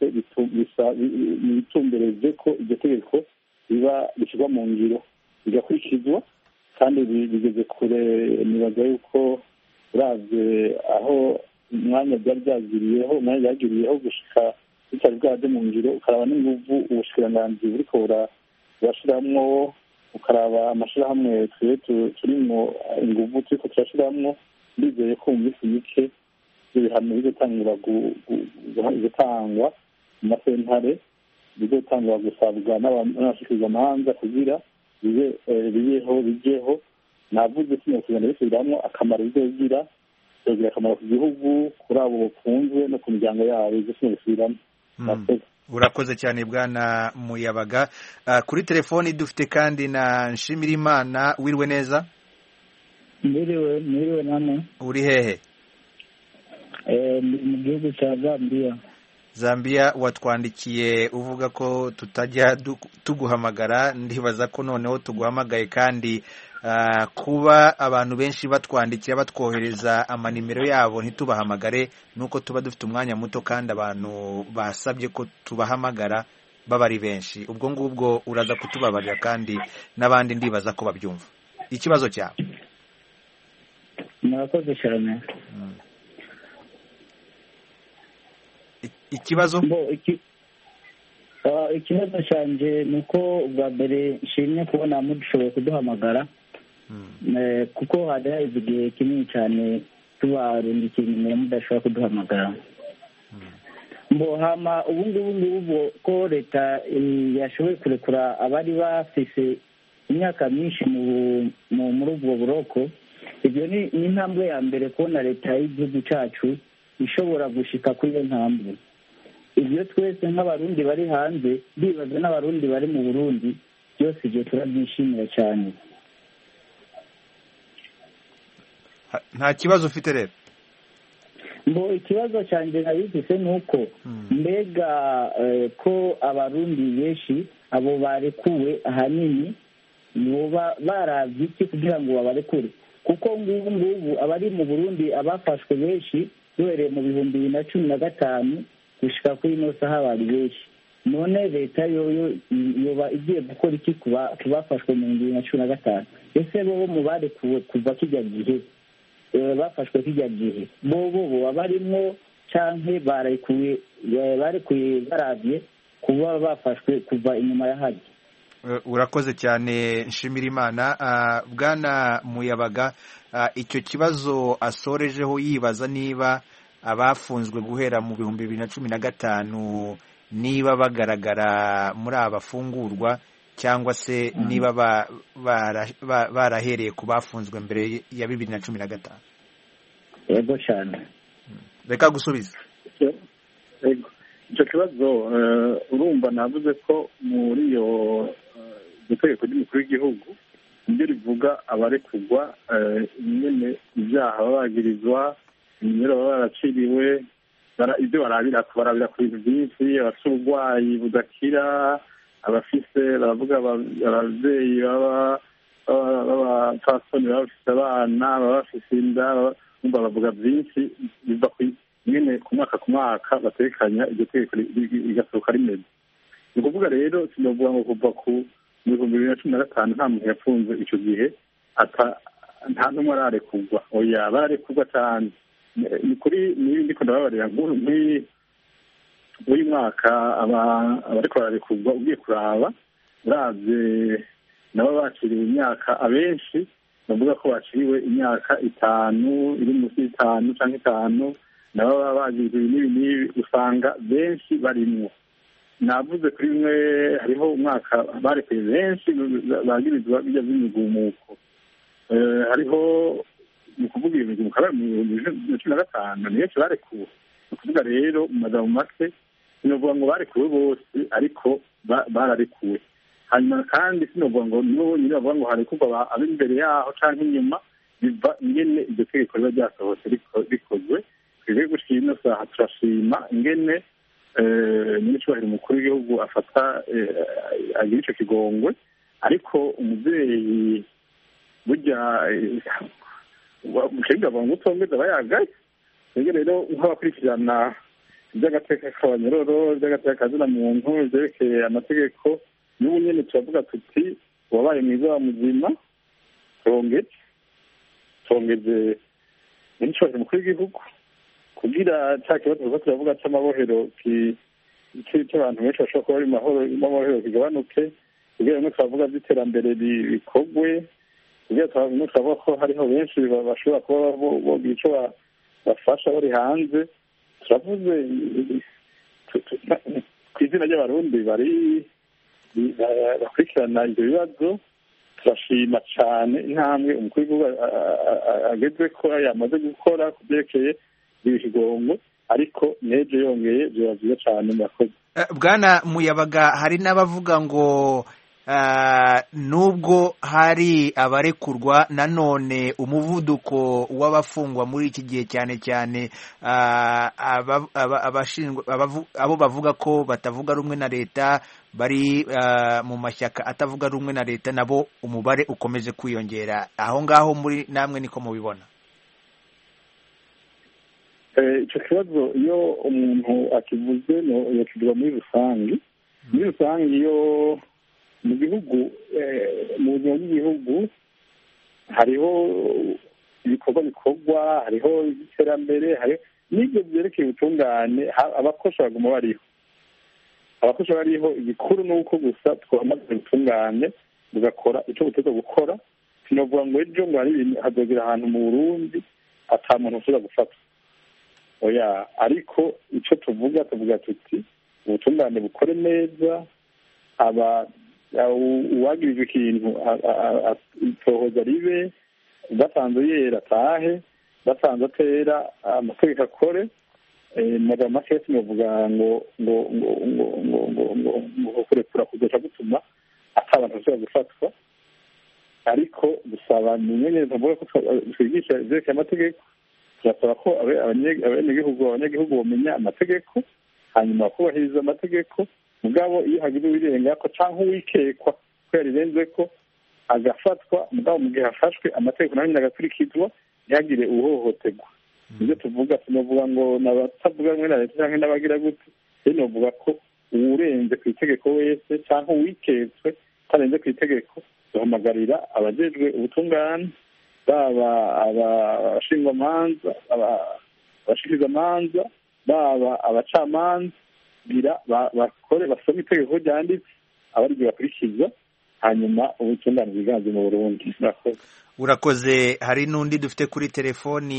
bitumbereze ko iryo tegeko riba rishyirwa mu ngiro bigakurikizwa, kandi bigeze kure. Nibaza yuko uravye aho umwanya byari byagiriyeho umwanya byagiriyeho gushika bitari bwaje mu ngiro, ukaraba n'inguvu ubushikiranganji buriko burashiramwo, ukaraba amashirahamwe twe turimo inguvu turiko turashiramwo. Ndizeye ko mu minsi mike ibihano bizotangura gutangwa mu masentare, bizotangura gusabwa n'abashikiriza amanza kugira bibeho bijeho. Navuze ko kugenda bisubiramwo akamaro bizogira, bizogira akamaro ku gihugu, kuri abo bafunzwe no ku miryango yabo. Ibyo sinabisubiramo. Urakoze cyane Bwana Muyabaga. Kuri telefoni dufite kandi na Nshimirimana. Wirwe neza? Ndiriwe, ndiriwe nane. Uri hehe? Eh, mu gihugu cya Zambia. Zambia watwandikiye uvuga ko tutajya tuguhamagara. Ndibaza ko noneho tuguhamagaye, kandi uh, kuba abantu benshi batwandikira batwohereza amanimero yabo ntitubahamagare nuko tuba dufite umwanya muto, kandi abantu basabye ko tubahamagara baba ari benshi. Ubwo ngubwo uraza kutubabarira kandi n'abandi ndibaza ko babyumva. Ikibazo cyawe. murakoze cyane. Ikibazo ikibazo cyanjye ni uko ubwa mbere nshimye kubona mudushoboye kuduhamagara kuko hari igihe kinini cyane tubarundikiye nimero mudashobora kuduhamagara. mbo hama ubu ngubu ngubu ko leta yashoboye kurekura abari bafise imyaka myinshi muri ubwo buroko, ibyo ni intambwe ya mbere kubona leta y'igihugu cyacu ishobora gushika kuri iyo ntambwe. ibyo twese nk'abarundi bari hanze bibaza n'abarundi bari mu Burundi byose ibyo turabyishimira cyane. Nta kibazo ufite rero? Mbo ikibazo cyanjye nabifise ni uko mbega ko abarundi benshi abo barekuwe ahanini boba baravye iki kugira ngo babarekure, kuko ngubu ngubu abari mu Burundi abafashwe benshi duhereye mu bihumbi bibiri na cumi na gatanu gushika kuri ino saha bari benshi. None leta yoyo yoba igiye gukora iki kubafashwe mu bihumbi bibiri na cumi na gatanu? Ese bo mu barekuwe kuva kijya gihe bafashwe kijya gihe bobo bo barimwo canke barekuye barekuye baravye kuba bafashwe kuva inyuma ya haje? Urakoze cyane nshimira Imana. Bwana Muyabaga, icyo kibazo asorejeho yibaza niba abafunzwe guhera mu bihumbi bibiri na cumi na gatanu niba bagaragara muri abafungurwa cyangwa se niba barahereye ku bafunzwe mbere ya bibiri na cumi na gatanu. Yego cyane. Reka gusubiza. Icyo kibazo urumva navuze ko muri iyo itegeko ry'umukuru w'igihugu nibyo rivuga abarekurwa nyine ibyaha baba bagirizwa, inyero baba baraciriwe, ibyo barabira barabira ku bintu byinshi, abafite uburwayi budakira, abafise baravuga ababyeyi baba b'abapfasoni baba bafite abana baba bafite inda, bumva bavuga byinshi biva nyine ku mwaka ku mwaka batekanya iryo tegeko rigasohoka rimeze. Ni ukuvuga rero sinovuga ngo kuva ku bihumbi bibiri na cumi na gatanu nta muntu yafunze icyo gihe nta n'umwe ararekurwa. Oya, bararekurwa cyane. Ni kuri n'ibindi ko ndababarira nk'uyu mwaka abariko bararekurwa ugiye kuraba uravye nabo baciriwe imyaka, abenshi bavuga ko baciriwe imyaka itanu iri munsi y'itanu cyangwa itanu, nabo baba bagiriwe n'ibi n'ibi, usanga benshi barimwo. Navuze kuri bimwe hariho umwaka barekuye benshi bagirizwa bijya by'imigumuko, hariho mu kuvuga iyo migumuko mu bihumbi bibiri na cumi na gatanu ni benshi barekuwe. Ni ukuvuga rero mu magambo make sinovuga ngo barekuwe bose ariko bararekuwe. Hanyuma kandi sinovuga ngo nibo nyine bavuga ngo harekurwa ab'imbere yaho cyangwa inyuma, biva ingene iryo tegeko riba ryasohotse rikozwe. Twebwe gushira ino saha turashima ingene nyir'icyubahiro umukuru w'igihugu afata agira icyo kigongwe, ariko umubyeyi burya mushinga ngo utongeze aba yagaye. Twebwe rero nk'abakurikirana iby'agateka k'abanyororo, iby'agateka kazina muntu, ibyerekeye amategeko, n'ubu nyine turavuga tuti wabaye mwiza wa muzima tongeze tongeze nyir'icyubahiro umukuru w'igihugu kugira cya kibazo tuba turavuga cy'amabohero cy'abantu benshi bashobora kuba bari mu mahoro n'amabohero kigabanuke, kugira ngo turavuga by'iterambere bikorwe, kugira ngo turavuga ko hariho benshi bashobora kuba bogira icyo bafasha bari hanze. Turavuze ku izina ry'abarundi bari bakurikirana ibyo bibazo, turashima cyane intambwe umukuru w'igihugu ageze ko yamaze gukora ku byerekeye ibigongo, ariko nejo yongeye byaba byiza cyane. Murakoze. Bwana Muyabaga, hari n'abavuga ngo nubwo hari abarekurwa nanone umuvuduko w'abafungwa muri iki gihe cyane cyane abo bavuga ko batavuga rumwe na leta bari mu mashyaka atavuga rumwe na leta, nabo umubare ukomeje kwiyongera. Aho ngaho muri namwe niko mubibona? icyo kibazo iyo umuntu akivuze yakigwa muri rusange, muri rusange iyo mu gihugu mu buzima bw'igihugu hariho ibikorwa bikorwa, hariho iterambere, hariho n'ibyo byerekeye ubutungane, abakosha baguma bariho abakosha bariho igikuru ni uko gusa twamaze ubutungane bugakora icyo butegwa gukora. sinovuga ngo ejo ngo hari ibintu hazogera ahantu mu Burundi ata muntu ushobora gufatwa, oya, ariko icyo tuvuga tuvuga tuti ubutungane bukore neza, aba uwagirijwe ikintu itohoza ribe, basanze yera atahe, basanze atera amategeko akore. magambo make sinovuga ngo ngo ngo ngo ngo ngo ngo ngo kurekura kuzoca gutuma ata abantu bashobora gufatwa, ariko dusaba ni nyene tuvuga ko twigisha ivyerekeye amategeko. turasaba ko abenegihugu abanyagihugu bamenya amategeko, hanyuma bakubahiriza amategeko. mugabo iyo hagize uwirengako canke uwikekwa ko yarirenzeko agafatwa, mugabo mu gihe hafashwe amategeko nayo nyene agakurikizwa, ntihagire uhohoterwa. nibyo tuvuga. sinovuga ngo n'abatavuga rumwe na leta canke n'abagira gute, rero novuga ko uwurenze ku itegeko wese canke uwiketswe atarenze ku itegeko, duhamagarira abajejwe ubutungane, baba abashingwamanza, abashikirizamanza, baba abacamanza, gira bakore basome itegeko ryanditse aba ariryo bakurikiza, hanyuma ubutungane bwiganze mu Burundi. murakoze. urakoze. hari n'undi dufite kuri telefoni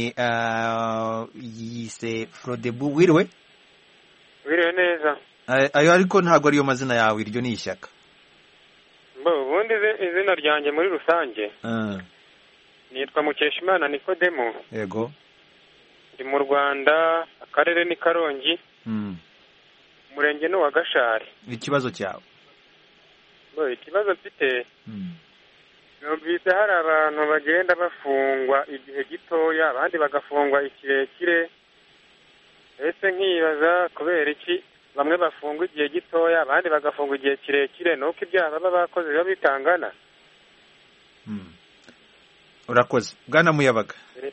yise Frodebu. wiriwe wiriwe neza. ayo ariko ntabwo ariyo mazina yawe, iryo ni ishyaka. ubundi izina ryanjye muri rusange nitwa Mukeshimana Nikodemo. yego. ndi mu Rwanda, akarere ni Karongi, umurenge ni uwa Gashari. ikibazo cyawe? ikibazo mfite, numvise hari abantu bagenda bafungwa igihe gitoya, abandi bagafungwa ikirekire. ese nkibaza kubera iki bamwe bafungwa igihe gitoya abandi bagafungwa igihe kirekire? nuko ibyaha baba bakoze biba bitangana. urakoze. bwana Muyabaga.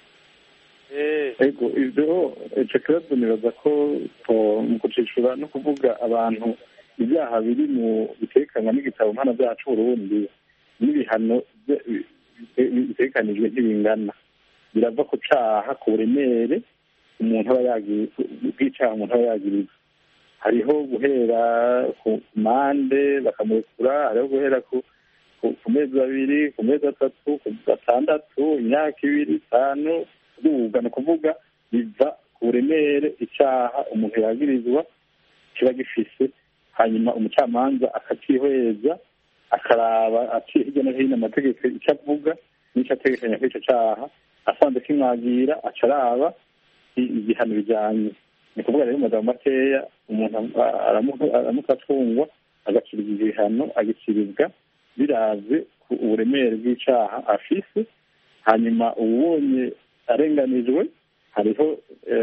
ego ibyo icyo kibazo nibaza ko mu gucishura no kuvuga abantu ibyaha biri mu bitekanwa n'igitabo mpanabyaha c'Uburundi n'ibihano bitekanijwe ntibingana, birava ku caha, ku buremere umuntu aba yagirizwa, bw'icaha umuntu aba yagirizwa. hariho guhera ku mande bakamurekura, hariho guhera ku ku mezi abiri, ku mezi atatu, ku gatandatu, imyaka ibiri, itanu, kuduga. ni ukuvuga biva ku buremere icaha umuntu yagirizwa kiba gifise, hanyuma umucamanza akakihweza, akaraba aciye hirya no hino amategeko icyo avuga n'icyo ategekanya kuri icyo caha, asanze kimwagira aca araba igihano bijanye. ni ukuvuga rero mu magambo makeya umuntu aramuka atungwa agacirizwa ibihano, agicirizwa biravye ku uburemere bw'icaha afise. hanyuma ubonye arenganijwe, hariho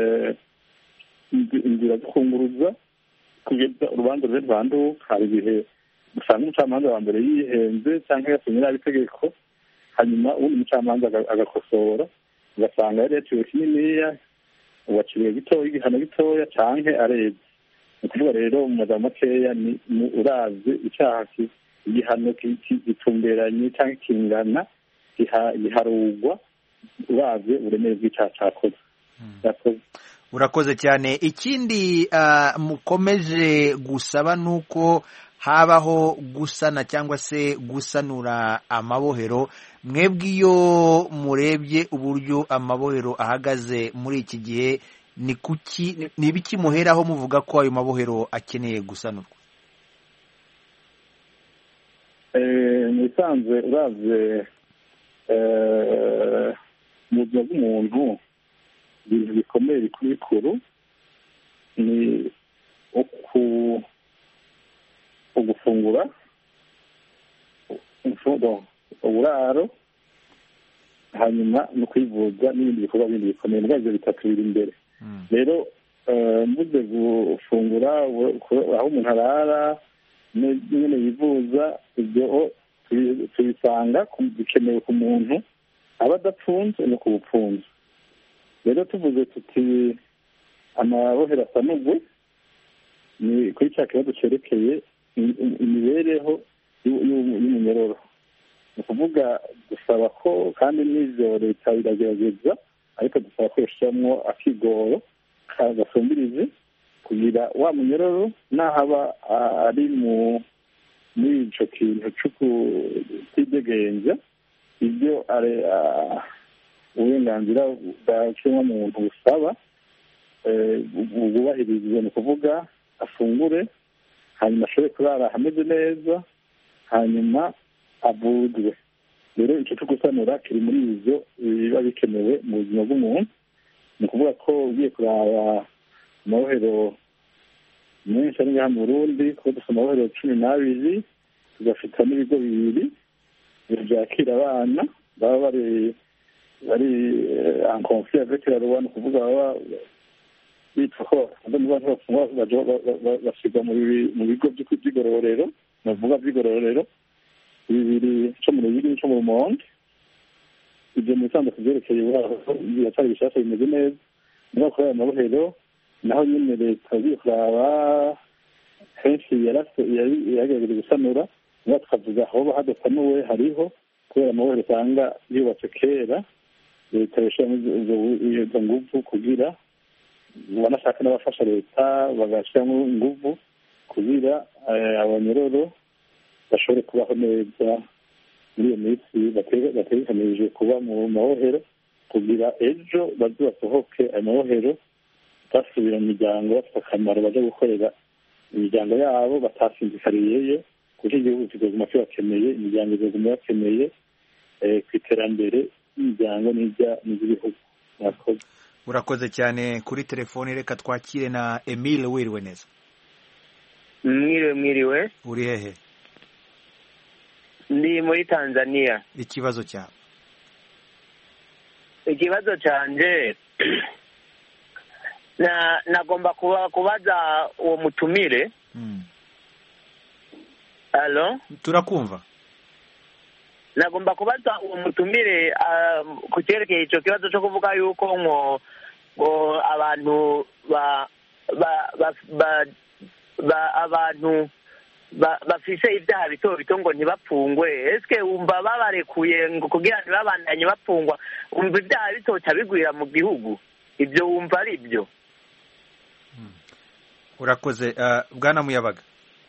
inzira zo kunguruza kugeza urubanza rwe rwanduka. hari igihe usanga umucamanza wa mbere yihenze cyangwa yasomye nabi itegeko, hanyuma ubundi umucamanza agakosora, ugasanga yari yaciwe kininiya, uwaciriwe gitoya igihano gitoya canke areze. ni ukuvuga rero mu magambo makeya ni uravye icaha igihano gitumberanye cyangwa kingana, giharugwa uravye uburemere bw'icaha cakoze. urakoze cyane. ikindi mukomeje gusaba nuko habaho gusana cyangwa se gusanura amabohero. mwebwe iyo murebye uburyo amabohero ahagaze muri iki gihe, ni kuki ni ibiki muheraho muvuga ko ayo mabohero akeneye gusanurwa? mu bisanzwe uravye mu buzima bw'umuntu ibintu bikomeye bikuru bikuru ni ugufungura, uburaro, hanyuma no kwivuza n'ibindi bikorwa bindi bikomeye. muri ivyo bitatu biri imbere. rero mvuze gufungura, aho umuntu arara, nyene yivuza, ibyo tubisanga bikenewe ku muntu aba adapfunze no ku bupfunze. rero tuvuze tuti amabohero asanurwe, ni kuri cya kibazo cyerekeye imibereho y'umunyororo. ni ukuvuga dusaba ko kandi n'ibyo leta iragerageza, ariko dusaba ko yashyiramo akigoro gasumbirije kugira wa munyororo n'ahaba ari mu muri icyo kintu cyo kutidegenza ibyo uburenganzira bwa kiremwamuntu busaba bwubahirizwa. ni ukuvuga afungure, hanyuma ashobore kurara hameze neza, hanyuma avurwe. rero icyo cyo gusanura kiri muri ibyo biba bikenewe mu buzima bw'umuntu. ni ukuvuga ko ugiye kuraba amabohero menshi ari ngaha mu Burundi, kuko dufite amabohero cumi n'abiri, tugafite n'ibigo bibiri byakira abana baba bari bari en conflit avec la loi. ni ukuvuga baba bitwa ko abantu bafungwa bashyirwa mu bigo by'igororero, bavuga by'igororero bibiri cyo mu Ruyigi n'icyo mu Rumonge. ibyo mu bisanzwe kubyerekeye biracyari bishyashya bimeze neza. niba kuri aya mabohero naho nyine leta igiye kuraba henshi yagerageje gusanura, niba tukavuga aho hadasanuwe hariho, kubera amabohero usanga yubatse kera, leta yashyiramo izo nguvu kugira banashaka n'abafasha leta bagashyiramo inguvu kugira abanyororo bashobore kubaho neza muri iyo minsi bategekanije kuba mu mabohero, kugira ejo baze basohoke ayo mabohero basubira mu miryango bafite akamaro baje gukorera imiryango yabo, batasinzikariyeyo, kuko igihugu kizaguma kibakeneye, imiryango izaguma bakeneye ku iterambere ry'imiryango n'iry'ibihugu. murakoze. urakoze cyane. kuri telefoni reka twakire na Emile. wiriwe neza? mwiriwe mwiriwe. uri hehe? ndi muri Tanzania. ikibazo cyawe? ikibazo cyanjye na nagomba kuba kubaza uwo mutumire. Allo, turakumva. nagomba kubaza uwo mutumire ku cyerekeye icyo kibazo cyo kuvuga yuko ngo ngo abantu ba ba abantu bafise ibyaha bito bito ngo ntibapfungwe. ese wumva babarekuye ngo kugira ngo babandanye bapfungwa, wumva ibyaha bitoca bigwira mu gihugu? ibyo wumva ari byo? urakoze. bwana Muyabaga.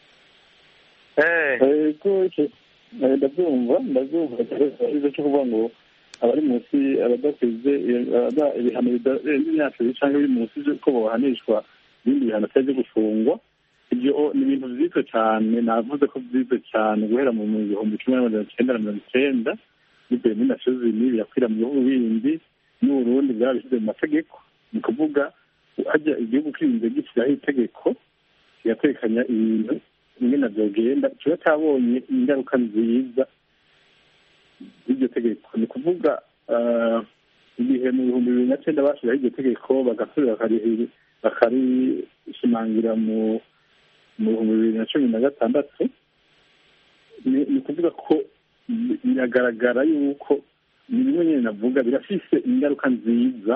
ndabyumva ndabyumva ikibazo cyo kuvuga ngo abari munsi abadakwize ibihano birenze imyaka ibiri cyangwa biri munsi ko bahanishwa ibindi bihano atari byo gufungwa. ibyo ni ibintu byiza cyane, navuze ko byiza cyane guhera mu bihumbi kimwe na magana cyenda na mirongo icyenda bitewe n'inashozini birakwira mu bihugu bindi n'Uburundi byarabishyize mu mategeko. ni ukuvuga hajya igihugu kirinze gishyiraho itegeko kigatekanya ibintu bimwe na byogenda kiba cyabonye ingaruka nziza z'iryo tegeko. ni ukuvuga igihe mu bihumbi bibiri na cyenda bashyiraho iryo tegeko bagasubira bakarishimangira mu bihumbi bibiri na cumi na gatandatu, ni ukuvuga ko biragaragara yuko ni bimwe nyine navuga birafise ingaruka nziza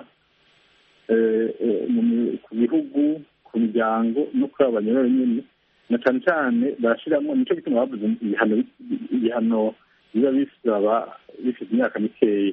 ku bihugu, ku miryango no kuri abanyororo nyine, na cyane cyane barashyiramo, nicyo gituma bavuze ibihano ibihano biba bisaba bifite imyaka mikeya.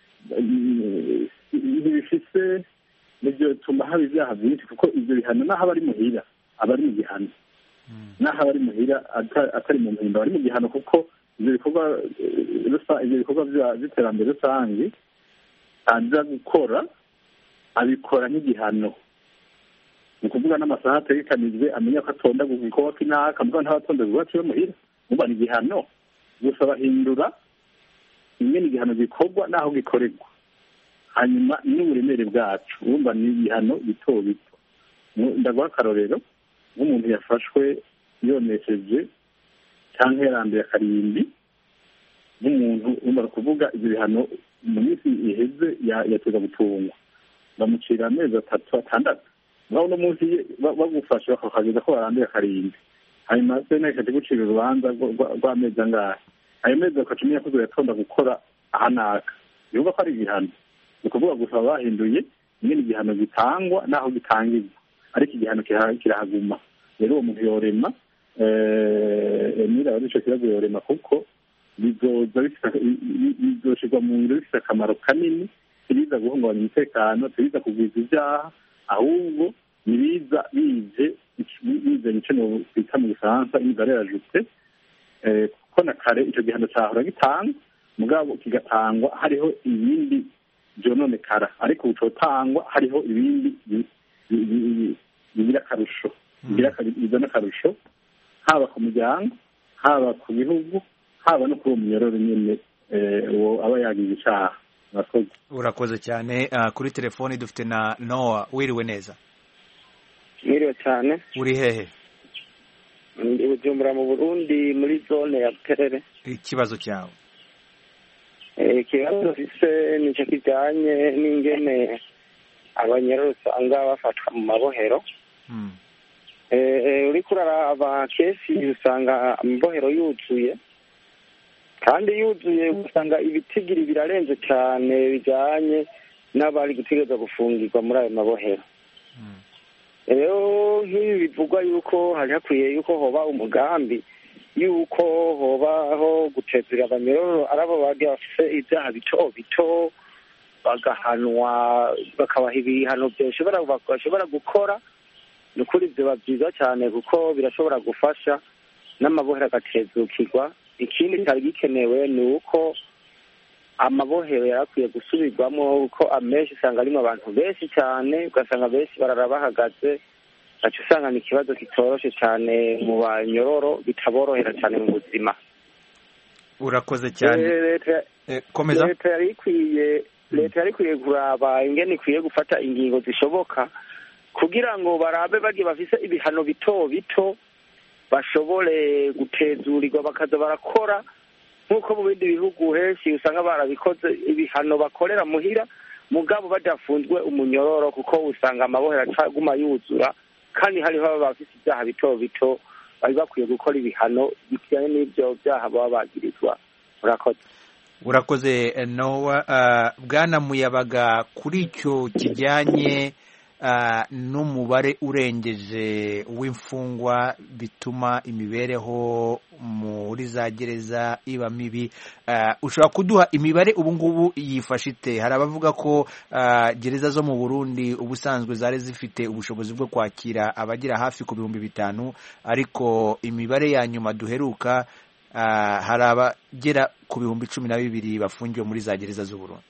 ntibifise nibyo bituma haba ibyaha byinshi, kuko ibyo bihano n'aho aba ari muhira aba ari mu gihano, n'aho aba ari muhira atari mu mpimba aba ari mu gihano, kuko ibyo bikorwa ibyo bikorwa by'iterambere rusange aza gukora abikora nk'igihano. ni ukuvuga n'amasaha ategekanijwe amenya ko atonda gukorwa k'inaka, mvuga ntabatonda gukorwa kiwe muhira, muba ni igihano. gusa bahindura ingene igihano gikorwa n'aho gikorerwa, hanyuma n'uburemere bwacu urumva ni ibihano bito bito. ndaguha akarorero, nk'umuntu yafashwe yonesheje cyangwa yaranduye akarimbi, nk'umuntu urumva kuvuga ibyo bihano mu minsi iheze yateza gutungwa, bamucira amezi atatu atandatu. naho uno munsi bagufashe bakakageza ko baranduye akarimbi, hanyuma sena ikajya gucira urubanza rw'amezi angahe, ayo mezi bakaca umenya ko yatonda gukora ahanaka, bivuga ko ari igihano. ni ukuvuga gusa bahinduye nyine igihano gitangwa n'aho gitangirwa, ariko igihano kirahaguma. rero uwo muntu yorema emira ico kibazo yorema kuko bizoza bizoshirwa mu ngiro bifite akamaro kanini, turiza guhungabanya umutekano, turiza kugwiza ibyaha, ahubwo nibiza bije bize nicyo twita mu gifaransa imibare yajutse, kuko na kare icyo gihano cyahora gitanga mugabo kigatangwa hariho ibindi byononekara, ariko ucotangwa hariho ibindi bigira akarusho bizana akarusho, haba ku muryango, haba ku bihugu, haba no kuri uwo munyororo nyine uwo aba yagize icyaha. Murakoze. Urakoze cyane. Kuri telefoni dufite na Noah. Wiriwe neza? Mwiriwe cyane. Uri hehe? Ndi Bujumbura mu Burundi muri zone ya Buterere. Ikibazo cyawe? Ikibazo gifise nicyo kijyanye n'ingene abanyororo usanga bafatwa mu mabohero. Uriko uraraba kesi usanga amabohero yuzuye, kandi yuzuye usanga ibitigiri birarenze cyane bijyanye n'abari gutegereza gufungirwa muri ayo mabohero. Rero nk'ibi bivugwa yuko hari hakwiye yuko hoba umugambi yuko hobaho gutezera abanyororo arabo bagiye bafite ibyaha bito bito bagahanwa, bakabaha ibihano bashobora gukora. Ni ukuri biba byiza cyane kuko birashobora gufasha n'amabohero agatezukirwa. Ikindi cyari gikenewe ni uko amabohero yarakwiye gusubirwamo, kuko amenshi usanga arimo abantu benshi cyane, ugasanga benshi barara bahagaze, gaca usanga ni ikibazo kitoroshe cyane mu banyororo, bitaborohera cyane mu buzima. Urakoze cyane. Komeza. Leta yari ikwiye leta yari ikwiye kuraba ingene ikwiye gufata ingingo zishoboka kugira ngo barabe bagiye bafise ibihano bito bito bashobore gutezurirwa bakaza barakora nk'uko mu bindi bihugu henshi usanga barabikoze, ibihano bakorera muhira mugabo badafunzwe umunyororo, kuko usanga amabohero acaguma yuzura kandi hariho baba bafise ibyaha bito bito bari bakwiye gukora ibihano bijyanye n'ibyo byaha baba bagirizwa. Urakoze. Urakoze Noah. Bwana Muyabaga, kuri icyo kijyanye n'umubare urengeje w'imfungwa bituma imibereho muri za gereza iba mibi, ushobora kuduha imibare ubu ngubu yifashe ite? Hari abavuga ko gereza zo mu Burundi ubusanzwe zari zifite ubushobozi bwo kwakira abagera hafi ku bihumbi bitanu, ariko imibare ya nyuma duheruka hari abagera ku bihumbi cumi na bibiri bafungiwe muri za gereza z'u Burundi.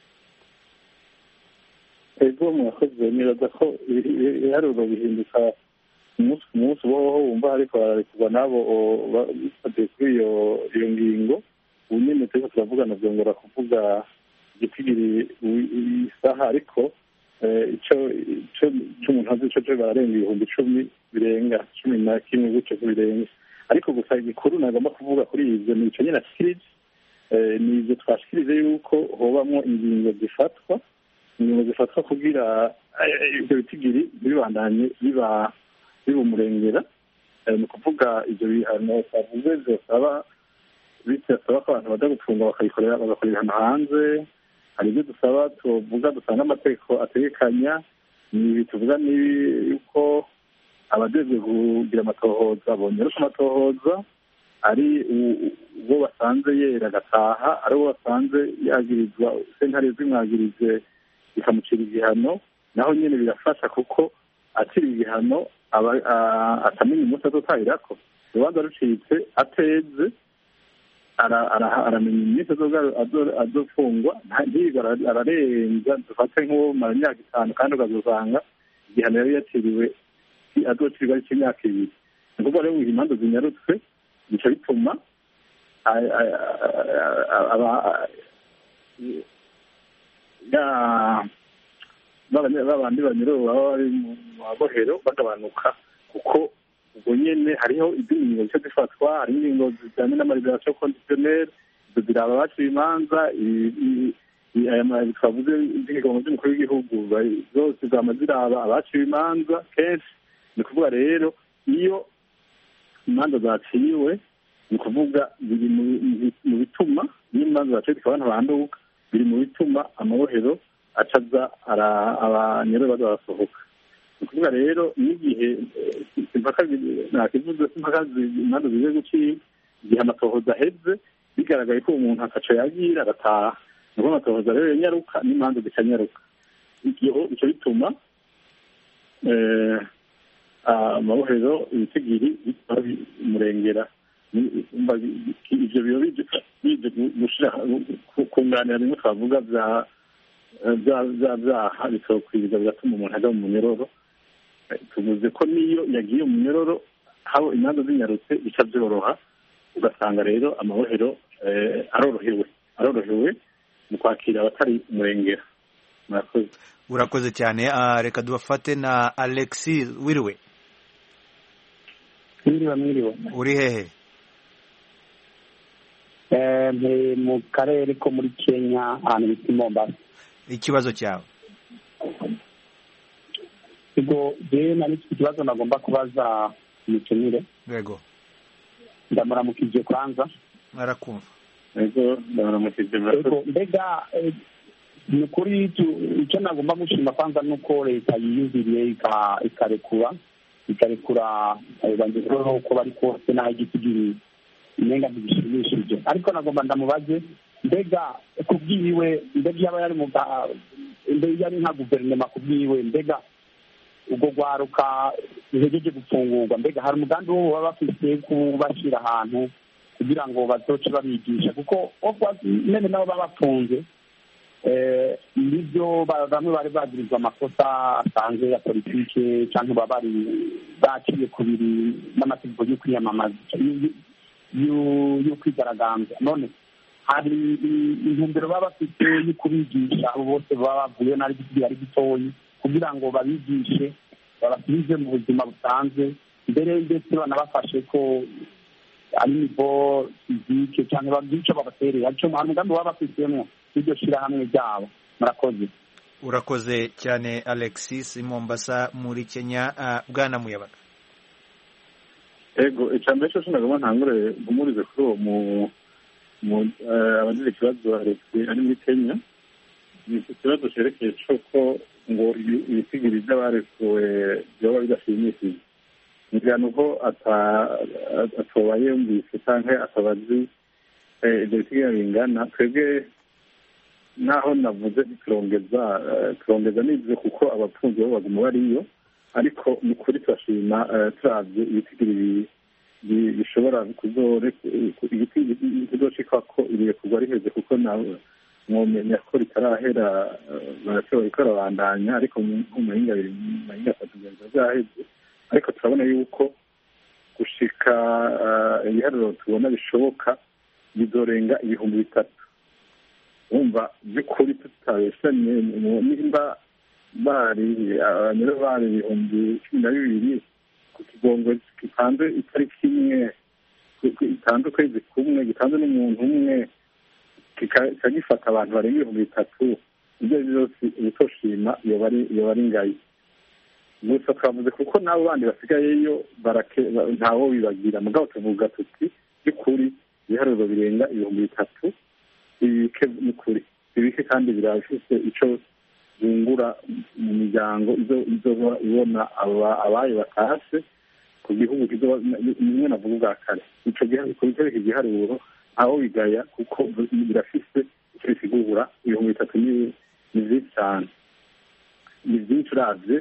Ego mwakoze, nibaza ko ibiharuro bihinduka umunsi ku munsi, boho wumva ariko bararekurwa nabo bifatiye kuri iyo iyo ngingo. Ubu nyine turiko turavugana byongera kuvuga igitigiri isaha, ariko ico c'umuntu azi ico co bararenga ibihumbi icumi birenga cumi na kimwe gutyo birenga, ariko gusa igikuru nagomba kuvuga kuri ivyo ni ico nyene ashikirije, ni ivyo twashikirije yuko hobamwo ingingo zifatwa ingingo zifatwa kugira ibyo bitigiri bibandanye biba bibumurengera. Ni ukuvuga ibyo bihano twavuze byosaba bisaba ko abantu baja gupfunga bakabikorera bagakorera ibihano hanze. Hari ibyo dusaba tuvuga dusanga amategeko ategekanya, ni tuvuga ni yuko abajejwe kugira amatohoza bongera ko amatohoza ari uwo basanze yera agataha, ari uwo basanze yagirizwa sentare zimwagirije bikamucira igihano, naho nyine birafasha kuko akiri igihano atamenya umunsi azotahirako. Urubanza rucitse ateze aramenya iminsi azofungwa, ntiyiga ararenza, dufate nk'uwo mara imyaka itanu kandi ukazosanga igihano yari yaciriwe azocirwa ari cy'imyaka ibiri. Ni ukuvuga rero ngo imanza zinyarutswe bica bituma babandi banyururu baba bari mu mabohero bagabanuka, kuko ubwo nyene hariho izindi ngingo zica zifatwa, hari ingingo zijyanye n'amaliberasiyo kondisiyoneri, izo ziraba abaciye imanza, twavuze z'ikigongo cy'umukuru w'igihugu zose zama ziraba abaciye imanza kenshi. Ni ukuvuga rero iyo imanza zaciwe, ni ukuvuga biri mu bituma iyo imanza zaciwe zikaba abantu banduka, biri mu bituma amabohero acaza abanyororo baza barasohoka. ni ukuvuga rero n'igihe impaka nakivuze impaka imanza zigiye gucika igihe amatohoza aheze bigaragaye ko umuntu akaca yagira agataha nuko amatohoza rero yanyaruka n'imanza zikanyaruka icyo bituma amabohero ibitigiri bimurengera ivyo biba bije gushira kunganira bimwe twavuga vya vya vyaha bikokwiza bigatuma umuntu aja mu munyororo tuvuze ko niyo yagiye mu munyororo habo imanza zinyarutse bica vyoroha ugasanga rero amabohero arorohewe arorohewe mu kwakira abatari umurengera. Murakoze. Urakoze cyane. Uh, reka dubafate na Alexis wiriwe. Mwiriwe mwiriwe. Uri hehe? Eh, mu karere ko muri Kenya ahantu bita Mombasa. Ikibazo cyawe? Ego je nari ikibazo nagomba kubaza umutumire. Yego. Ndamuramukije kwanza. Arakumva. Ego ndamuramukije. Ego mbega ni kuri icyo nagomba gushima kwanza nuko leta yiyumviriye ikarekura ikarekura abanyururu uko bari kose n'aho igitigiri nenga ntibishimishije ariko nagomba ndamubaze mbega kubwiwe mbega yaba yari mu mbega yari nka guverinoma kubwiwe mbega ubwo rwaruka ruhejeje gufungurwa mbega hari umugambi wo baba bafite kubashyira ahantu kugira ngo bazoce babigisha kuko nyine nabo baba bafunze nibyo bamwe bari bagirizwa amakosa asanzwe ya politike cyangwa baba bari baciye ku biri n'amategeko yo kwiyamamaza yo kwigaragambya none hari intumbero baba bafite yo kubigisha abo bose baba bavuye n'ari giti ari gitoyi kugira ngo babigishe babasubize mu buzima busanzwe mbere ndetse banabafashe ko ari nivo fizike cyangwa babyica babaterera ariko mu mugambi baba bafitemo iryo shyirahamwe ryabo. Murakoze. Urakoze cyane Alexis Mombasa muri Kenya. Uh, bwana Muyabaga. Ego icambere cyo nagomba ntangure gumurize kuri uwo mu abagize ikibazo Alexis ari muri Kenya ni ikibazo cyerekeye cyoko ngo ibitigiri by'abarekuwe byoba bidashimishije ngira nuko atobaye yumvise cyangwa atabazi ibyo bitigiri bingana twebwe naho navuze turongeza turongeza n'ibyo kuko abapfunzi bo baguma bariyo ariko ni kuri turashima turavye ibitigiri bishobora kuzore kuzoshika ko iriye kugwa riheze kuko nawe mwomenya ko ritarahera barashobora gukora bandanya ariko mu mahinga abiri mu mahinga atatu byaheze ariko turabona yuko gushika ibiharuro tubona bishoboka bizorenga ibihumbi bitatu umva by'ukuri tutabeshanye nimba bari abanyero bari ibihumbi cumi na bibiri ku kigongo gitanze itariki imwe gitanze ukwezi kumwe gitanze n'umuntu umwe kikagifata abantu barenga ibihumbi bitatu ibyo byose utoshima iyo bari ngayi gusa twavuze kuko n'abo bandi basigayeyo ntawo bibagira mugabo tuvuga tuti by'ukuri ibiharuro birenga ibihumbi bitatu ibike n'ukuri ibike kandi birafise ico zungura mu miryango izo ibona abaye batashe ku gihugu nimwe navuga ubwa kare ico gihe igiharuro aho bigaya kuko birafise icyo bisigura ibihumbi bitatu ni byinshi cyane ni byinshi uravye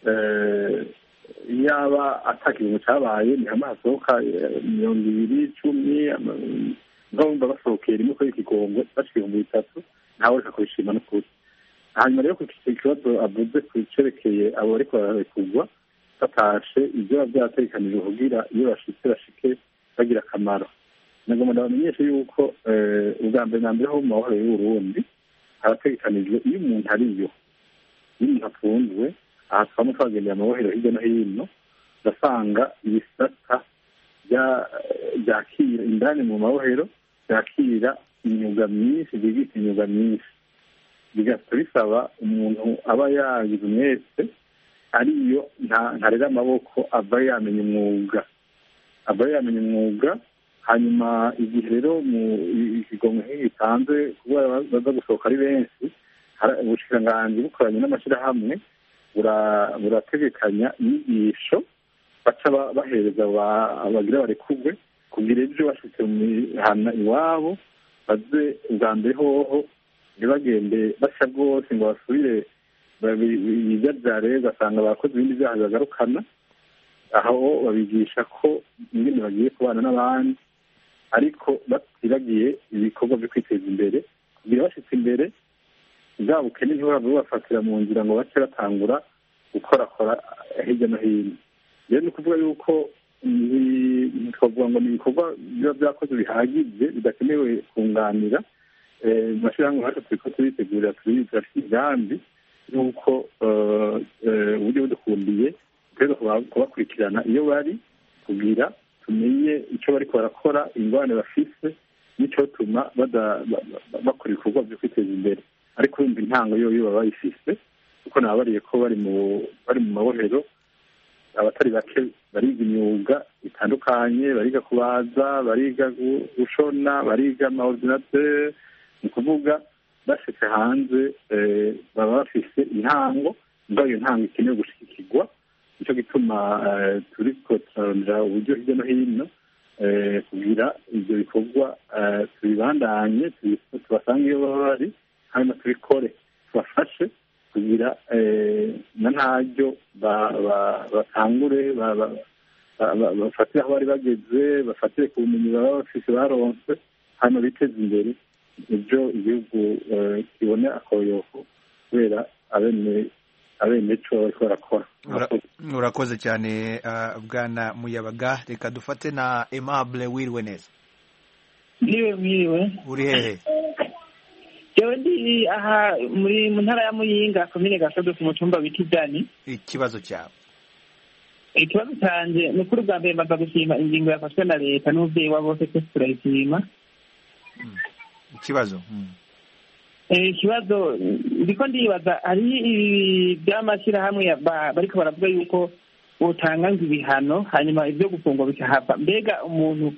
yaba atakintu cyabaye ni hamwe hasohoka mirongo ibiri cumi ngomba basohokera rimwe kuri ikigongo bashika ibihumbi bitatu ntawe reka kubishima n'ukuri hanyuma rero ku kibazo avuze ku cerekeye abo bariko bararekurwa batashe ibyo biba byategekanijwe kugira iyo bashitse bashike bagira akamaro nagomba ndabamenyeshe yuko ubwa mbere na mbere ho mu mahoro y'Uburundi harategekanijwe iyo umuntu ariyo iyo umuntu afunzwe aha twaba twagendeye amabohero hirya no hino ugasanga ibisata byakira indani mu mabohero byakira imyuga myinshi byigisha imyuga myinshi bigahita bisaba umuntu aba yagize umwese ariyo ntarera amaboko ava yamenya umwuga ava yamenya umwuga hanyuma igihe rero mu ikigongo nk'iyi gitanze kuba baza gusohoka ari benshi ubushikiranganji bukoranye n'amashyirahamwe burategekanya inyigisho baca bahereza abagira barekugwe kugira ejo bashitse mu mihana iwabo baze ubwa mbere hoho ntibagende bashya rwose ngo basubire bijabyare ugasanga bakoze ibindi byaha bibagarukana. Aho babigisha ko ingene bagiye kubana n'abandi ariko batibagiye ibikorwa byo kwiteza imbere kugira bashitse imbere bwa bukene ntibaba bafatira mu nzira ngo bace batangura gukorakora hirya no hino. Rero ni ukuvuga yuko twavuga ngo ni ibikorwa biba byakoze bihagije bidakenewe kunganira mu mashyirahamwe yacu turiko turitegurira turafite imigambi y'uko uburyo budukundiye tweza kubakurikirana iyo bari kugira tumenye icyo bariko barakora ingorane bafise n'icyo tuma bakora ibikorwa byo kwiteza imbere. Ariko yumva intango yoyo baba bayifise kuko nababariye ko bari mu bari mu mabohero abatari bake bariga imyuga itandukanye, bariga kubaza, bariga gushona, bariga amaordinateur. Ni ukuvuga bashitse hanze baba bafise intango mbayo ntango ikenewe gushikirwa. Nicyo gituma turiko turarondera uburyo hirya no hino kugira ibyo bikorwa tubibandanye tubasange iyo baba bari hanyuma tubikore tubafashe kugira na ntaryo batangure bafatire aho bari bageze, bafatire ku bumenyi baba bafise baronse hanyuma biteze imbere ibyo igihugu kibone akoyoko kubera abene abene co bariko barakora. Urakoze cyane Bwana Muyabaga. Reka dufate na Aimable. Wiriwe neza? Niwe mwiriwe. Uri hehe? Jewe ndi aha muri mu ntara ya Muyinga komine Gasogo ku mutumba w'Ikijani. Ikibazo cyawe? Ikibazo cyanjye ni kuri bwa mbere mbaza gushima ingingo yafashwe na leta n'umuvyeyi wa bose twese turayishima. Ikibazo ikibazo ndiko ndibaza hari by'amashyirahamwe bariko baravuga yuko utanga ibihano hanyuma ibyo gufungwa bikahava. Mbega umuntu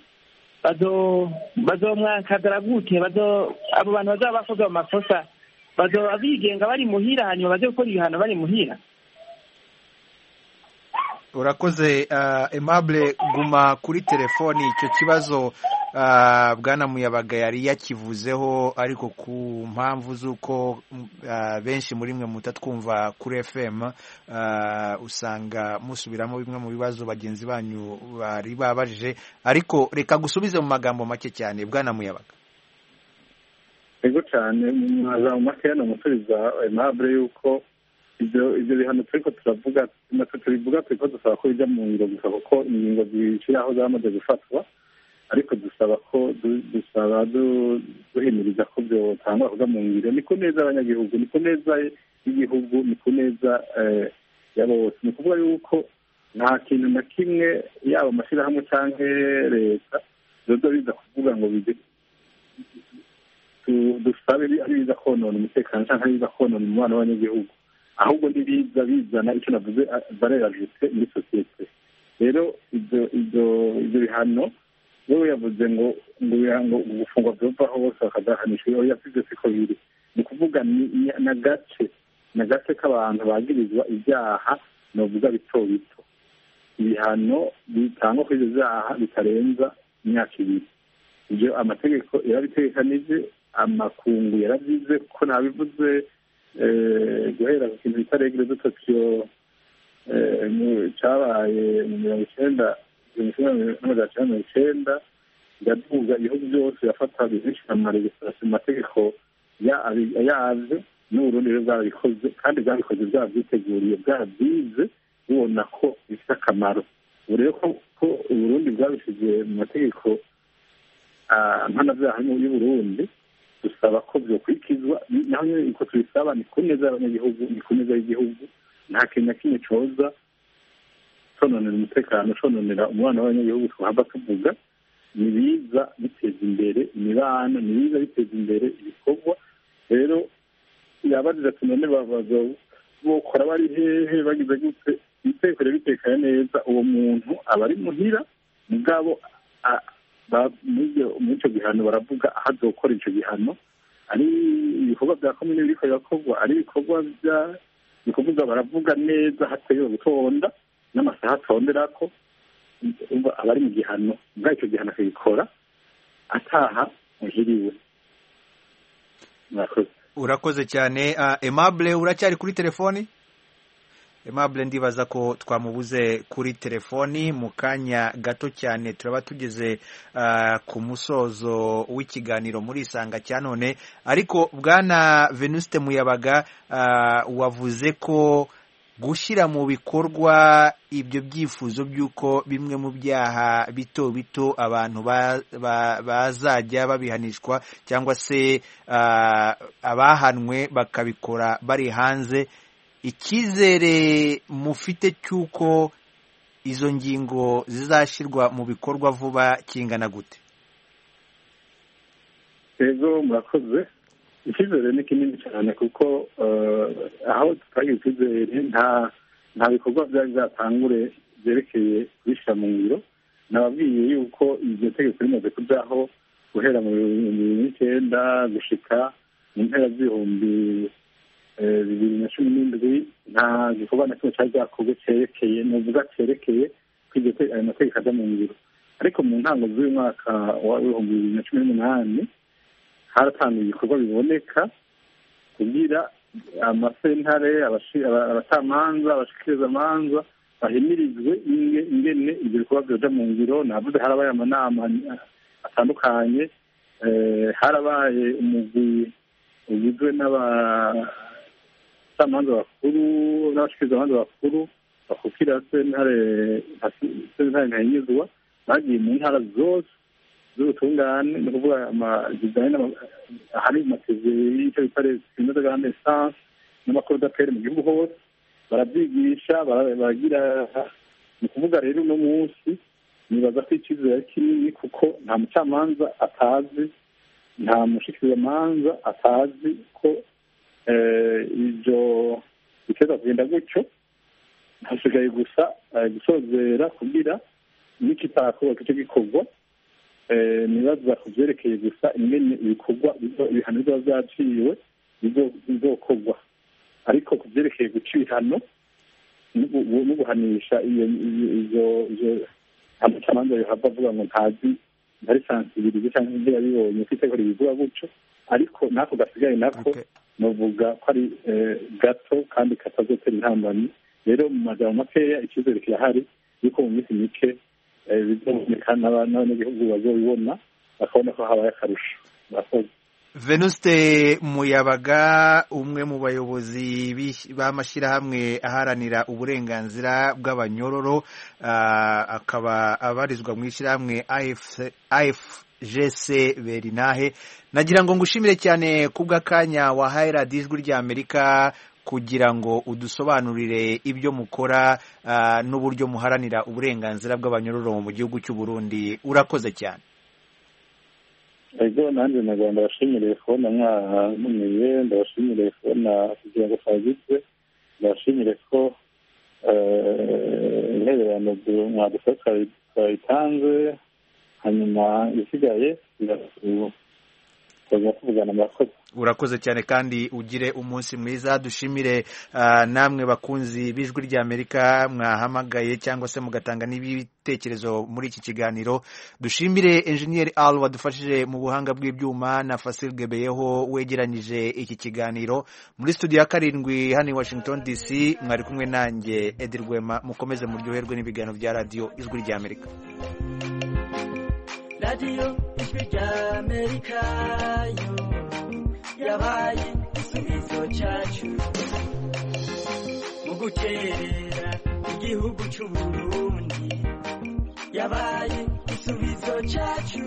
bazomwakadara gute? Bazo abo bantu bazaba bakoze amakosa bazoba bigenga bari muhira hanyuma baze gukora ibihano bari muhira? Urakoze Aimable, guma kuri telefoni. Icyo kibazo Bwana Muyabaga yari yakivuzeho ariko ku mpamvu z'uko benshi muri mwe mutatwumva kuri F M usanga musubiramo bimwe mu bibazo bagenzi banyu bari babajije, ariko reka gusubize mu magambo make cyane Bwana Muyabaga. Ego cyane mu magambo make no musubiza Aimable yuko ibyo ibyo bihano turiko turavuga natwe turivuga turiko dusaba ko bijya mu ngiro gusa kuko ingingo zishiraho zamaze gufatwa, ariko dusaba ko dusaba duhimiriza ko byotangwa kuja mu ngiro. Niko neza abanyagihugu, niko neza y'igihugu, niko neza ya bose. Ni kuvuga yuko nta kintu na kimwe yaba amashyirahamwe canke leta zoza biza kuvuga ngo bije dusabe ari biza konona umutekano canke ari biza konona umubano w'abanyagihugu, ahubwo ntibiza bizana icyo navuze valeur ajoutée muri sosiyete. Rero ibyo ibyo ibyo bihano wewe yavuze ngo ngo gufungwa byova hose bakazahanishwa, iyo yavuze siko biri. Ni kuvuga na gace na gace k'abantu bagirizwa ibyaha novuga bito bito, ibihano bitangwa kuri ibyo byaha bitarenza imyaka ibiri. Ibyo amategeko yarabitegekanije, amakungu yaravyize ko nabivuze guhera ku kintu bita regire de Tokyo cyabaye mu mirongo icyenda n'amajana cyenda mirongo icyenda, iraduga ibihugu byose yafata bizishira mu maregistarasiyo mu mategeko yavyo, n'Uburundi rero bwarabikoze kandi bwabikoze bwabyiteguriye bwabyize bubona ko bifite akamaro. Ubu rero ko Uburundi bwabishyize mu mategeko mpanabyaha y'Uburundi, dusaba ko byokurikizwa. naho nyine uko tubisaba ni ku neza y'abanyagihugu, ni ku neza y'igihugu. Nta kintu na kimwe coza cononera umutekano, cononera umubano w'abanyagihugu twahava tuvuga. Ni biza biteza imbere imibano, ni biza biteza imbere ibikorwa. Rero yabajije ati none bokora bari hehe bagize gute? Itekere bitekanye neza, uwo muntu aba ari muhira mugabo muri icyo gihano baravuga aho azokora icyo gihano. Ari ibikorwa bya komine biriko birakorwa, ari ibikorwa ni ukuvuga baravuga neza hatariwe gutonda n'amasaha atondera ko abari mu gihano ubwo icyo gihano akabikora ataha muhiriwe. murakoze. Urakoze cyane. uh, Aimable uracyari kuri telefoni? Aimable ndibaza ko twamubuze kuri telefoni. Mu kanya gato cyane turaba tugeze uh, ku musozo w'ikiganiro muri Isanga cya none, ariko bwana Venuste Muyabaga uh, wavuze ko gushyira mu bikorwa ibyo byifuzo by'uko bimwe mu byaha bito bito abantu bazajya babihanishwa cyangwa se uh, abahanwe bakabikora bari hanze, icyizere mufite cy'uko izo ngingo zizashyirwa mu bikorwa vuba kingana gute? Ego murakoze. Icyizere ni kinini cyane kuko aho tutagira icyizere nta nta bikorwa byari byatangure byerekeye kubishyira mu ngiro. Nababwiye yuko iryo tegeko rimaze kujaho guhera mu bihumbi n'icyenda gushika mu mpera z'ibihumbi bibiri na cumi n'indwi nta gikorwa na kimwe cyari cyakorwe cyerekeye nuvuga cyerekeye ko iryo ayo mategeko aja mu ngiro. Ariko mu ntango z'uyu mwaka w'ibihumbi bibiri na cumi n'umunani haratangiye ibikorwa biboneka kugira amasentare abacamanza abashikirizamanza bahimirizwe ingene ibyo bikorwa byoja mu ngiro. navuze harabaye amanama atandukanye, harabaye umugwi ugizwe n'abacamanza bakuru n'abashikirizamanza bakuru bakukira sentare sentare ntahinyuzwa, bagiye mu ntara zose z'ubutungane, ni ukuvuga amajidani ahari amateze y'icyo bita resinode de grande essence n'amakuru d'apere mu gihugu hose barabyigisha baragira. ni ukuvuga rero uno munsi nibaza ko icyizere ari kinini kuko nta mucamanza atazi nta mushikirizamanza atazi ko ibyo biteza kugenda gutyo. hasigaye gusa gusozera kugira n'ikitakorwa icyo gikorwa. nibaza ku byerekeye gusa ingene ibikorwa ibihano biba byaciwe bizokorwa, ariko ku byerekeye guca ibihano no guhanisha iyo amacamanza yohava avuga ngo ntazi ntari sansibirize cyangwa ibyo yabibonye ko itegeko ribivuga gutyo, ariko nako gasigaye nako novuga ko ari gato kandi katazotera intambamyi. rero mu majambo makeya icyizere kirahari yuko mu minsi mike bizoboneka n'abanyagihugu bazobibona bakabona ko habaye akarusho. murakoze. Venuste Muyabaga, umwe mu bayobozi b'amashyirahamwe aharanira uburenganzira bw'abanyororo, akaba abarizwa mu ishyirahamwe A F G C Berinahe. nagira ngo ngushimire cyane kubw'akanya wahaye radiyo ijwi ry'Amerika kugira ngo udusobanurire ibyo mukora n'uburyo muharanira uburenganzira bw'abanyororo mu gihugu cy'u Burundi. urakoze cyane. ego nanjye nagomba ndabashimire kubona mwantumiye, ndabashimire kubona kugira ngo twagizwe, ndabashimire ko intererano mwadufasha twayitanze, hanyuma isigaye tuza kuvugana. murakoze. urakoze cyane kandi ugire umunsi mwiza. dushimire uh, namwe bakunzi b'ijwi ry'Amerika mwahamagaye cyangwa se mugatanga n'ibitekerezo muri iki kiganiro. dushimire Engineer Al wadufashije mu buhanga bw'ibyuma na Fasil Gebeyeho wegeranyije iki kiganiro. muri studio ya karindwi hano i Washington D C mwari kumwe nanjye Edir Rwema. mukomeze muryoherwe n'ibiganiro bya radio ijwi ry'Amerika. Radio ijwi ry'Amerika yo yabaye igisubizo cyacu mu guterera igihugu cy'u Burundi, yabaye igisubizo cyacu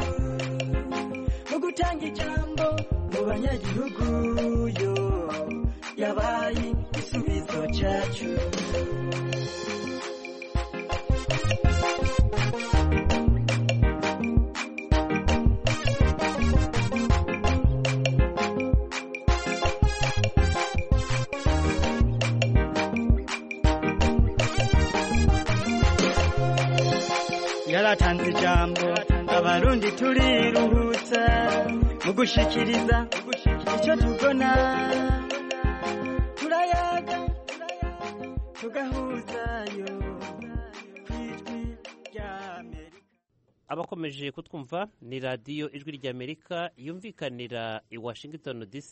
mu gutanga ijambo mu banyagihugu yo yabaye igisubizo cyacu. yaratanze ijambo abarundi turiruhutsa mu gushikiriza icyo tubona, turayaga tugahuzayo ku ijwi ry'Amerika. abakomeje kutwumva ni radiyo ijwi ry'Amerika yumvikanira i Washington D C